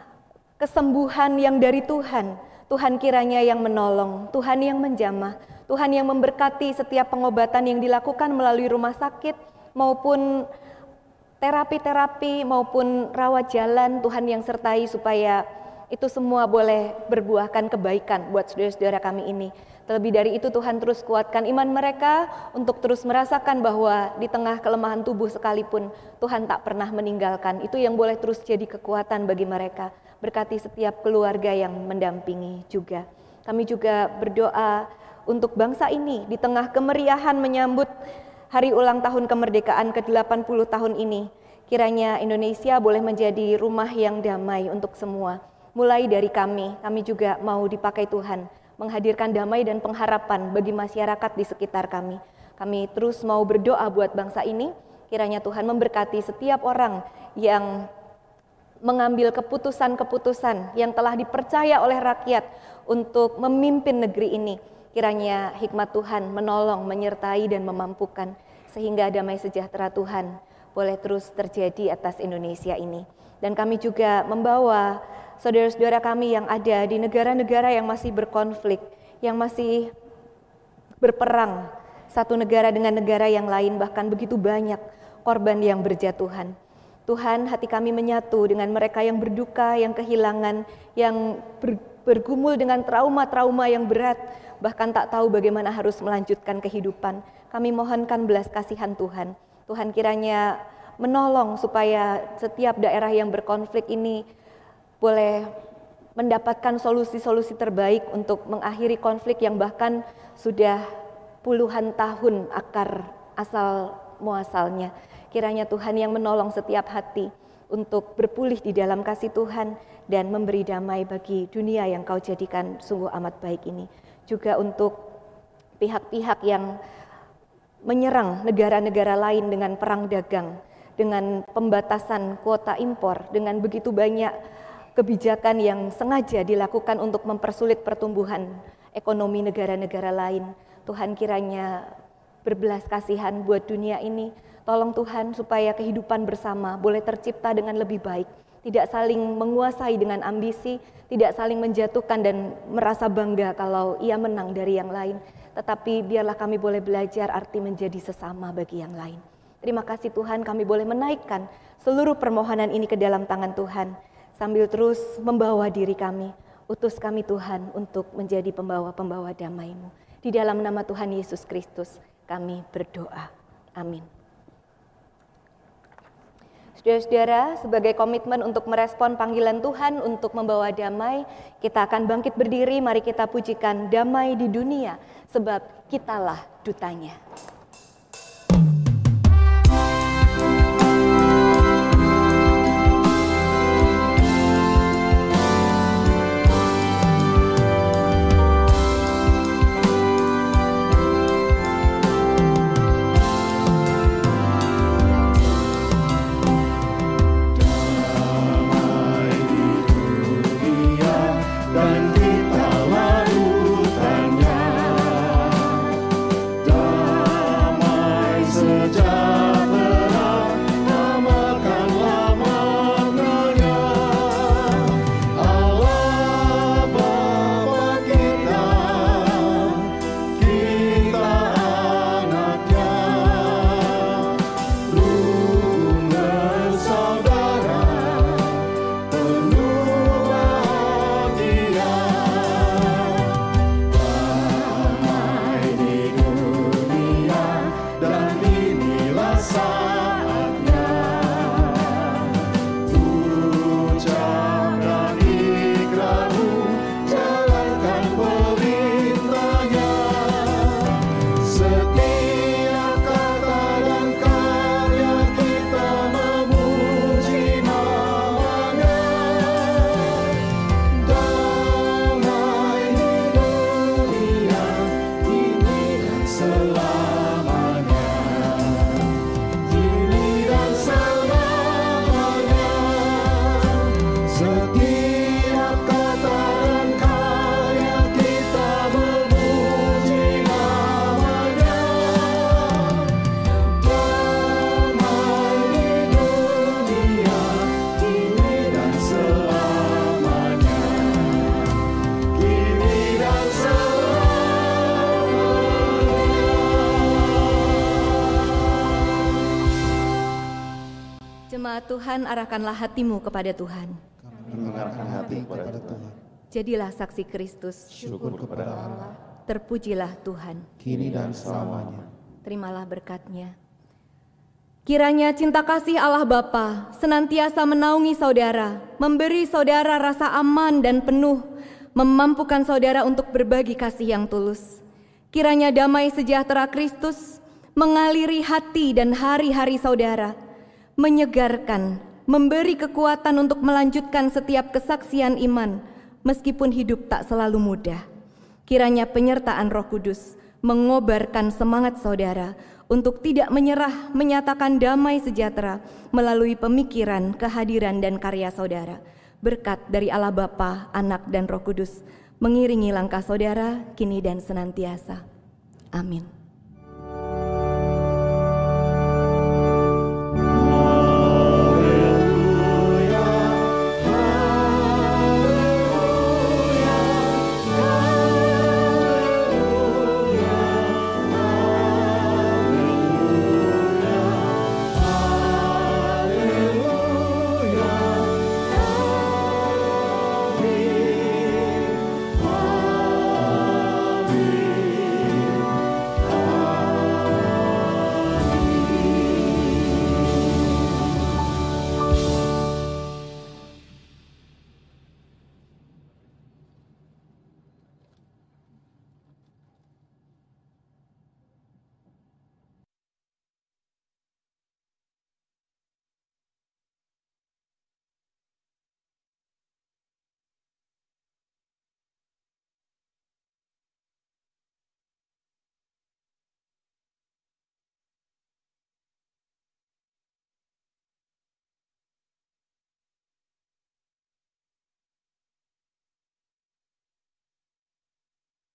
kesembuhan yang dari Tuhan. Tuhan kiranya yang menolong, Tuhan yang menjamah, Tuhan yang memberkati setiap pengobatan yang dilakukan melalui rumah sakit maupun terapi-terapi maupun rawat jalan. Tuhan yang sertai supaya itu semua boleh berbuahkan kebaikan buat saudara-saudara kami ini. Terlebih dari itu Tuhan terus kuatkan iman mereka untuk terus merasakan bahwa di tengah kelemahan tubuh sekalipun Tuhan tak pernah meninggalkan. Itu yang boleh terus jadi kekuatan bagi mereka. Berkati setiap keluarga yang mendampingi juga. Kami juga berdoa untuk bangsa ini di tengah kemeriahan menyambut hari ulang tahun kemerdekaan ke-80 tahun ini. Kiranya Indonesia boleh menjadi rumah yang damai untuk semua. Mulai dari kami juga mau dipakai Tuhan, menghadirkan damai dan pengharapan bagi masyarakat di sekitar kami. Kami terus mau berdoa buat bangsa ini, kiranya Tuhan memberkati setiap orang yang mengambil keputusan-keputusan yang telah dipercaya oleh rakyat untuk memimpin negeri ini. Kiranya hikmat Tuhan menolong, menyertai dan memampukan, sehingga damai sejahtera Tuhan boleh terus terjadi atas Indonesia ini. Dan kami juga membawa saudara-saudara kami yang ada di negara-negara yang masih berkonflik, yang masih berperang satu negara dengan negara yang lain, bahkan begitu banyak korban yang berjatuhan. Tuhan, hati kami menyatu dengan mereka yang berduka, yang kehilangan, yang bergumul dengan trauma-trauma yang berat, bahkan tak tahu bagaimana harus melanjutkan kehidupan. Kami mohonkan belas kasihan Tuhan. Tuhan kiranya menolong supaya setiap daerah yang berkonflik ini boleh mendapatkan solusi-solusi terbaik untuk mengakhiri konflik yang bahkan sudah puluhan tahun akar asal muasalnya. Kiranya Tuhan yang menolong setiap hati untuk berpulih di dalam kasih Tuhan dan memberi damai bagi dunia yang Kau jadikan sungguh amat baik ini. Juga untuk pihak-pihak yang menyerang negara-negara lain dengan perang dagang, dengan pembatasan kuota impor, dengan begitu banyak kebijakan yang sengaja dilakukan untuk mempersulit pertumbuhan ekonomi negara-negara lain. Tuhan kiranya berbelas kasihan buat dunia ini. Tolong Tuhan supaya kehidupan bersama boleh tercipta dengan lebih baik, tidak saling menguasai dengan ambisi, tidak saling menjatuhkan dan merasa bangga kalau ia menang dari yang lain. Tetapi biarlah kami boleh belajar arti menjadi sesama bagi yang lain. Terima kasih Tuhan, kami boleh menaikkan seluruh permohonan ini ke dalam tangan Tuhan, sambil terus membawa diri kami. Utus kami Tuhan untuk menjadi pembawa-pembawa damai-Mu. Di dalam nama Tuhan Yesus Kristus kami berdoa. Amin. Saudara-saudara, sebagai komitmen untuk merespon panggilan Tuhan untuk membawa damai, kita akan bangkit berdiri, mari kita pujikan damai di dunia, sebab kitalah dutanya. Tuhan, arahkanlah hatimu kepada Tuhan. Mengarahkan hati kepada Tuhan. Jadilah saksi Kristus. Syukur kepada Allah. Terpujilah Tuhan. Kini dan selamanya. Terimalah berkat-Nya. Kiranya cinta kasih Allah Bapa senantiasa menaungi saudara, memberi saudara rasa aman dan penuh, memampukan saudara untuk berbagi kasih yang tulus. Kiranya damai sejahtera Kristus mengaliri hati dan hari-hari saudara, menyegarkan, memberi kekuatan untuk melanjutkan setiap kesaksian iman, meskipun hidup tak selalu mudah. Kiranya penyertaan Roh Kudus mengobarkan semangat saudara untuk tidak menyerah, menyatakan damai sejahtera melalui pemikiran, kehadiran, dan karya saudara. Berkat dari Allah Bapa, Anak, dan Roh Kudus mengiringi langkah saudara kini dan senantiasa. Amin.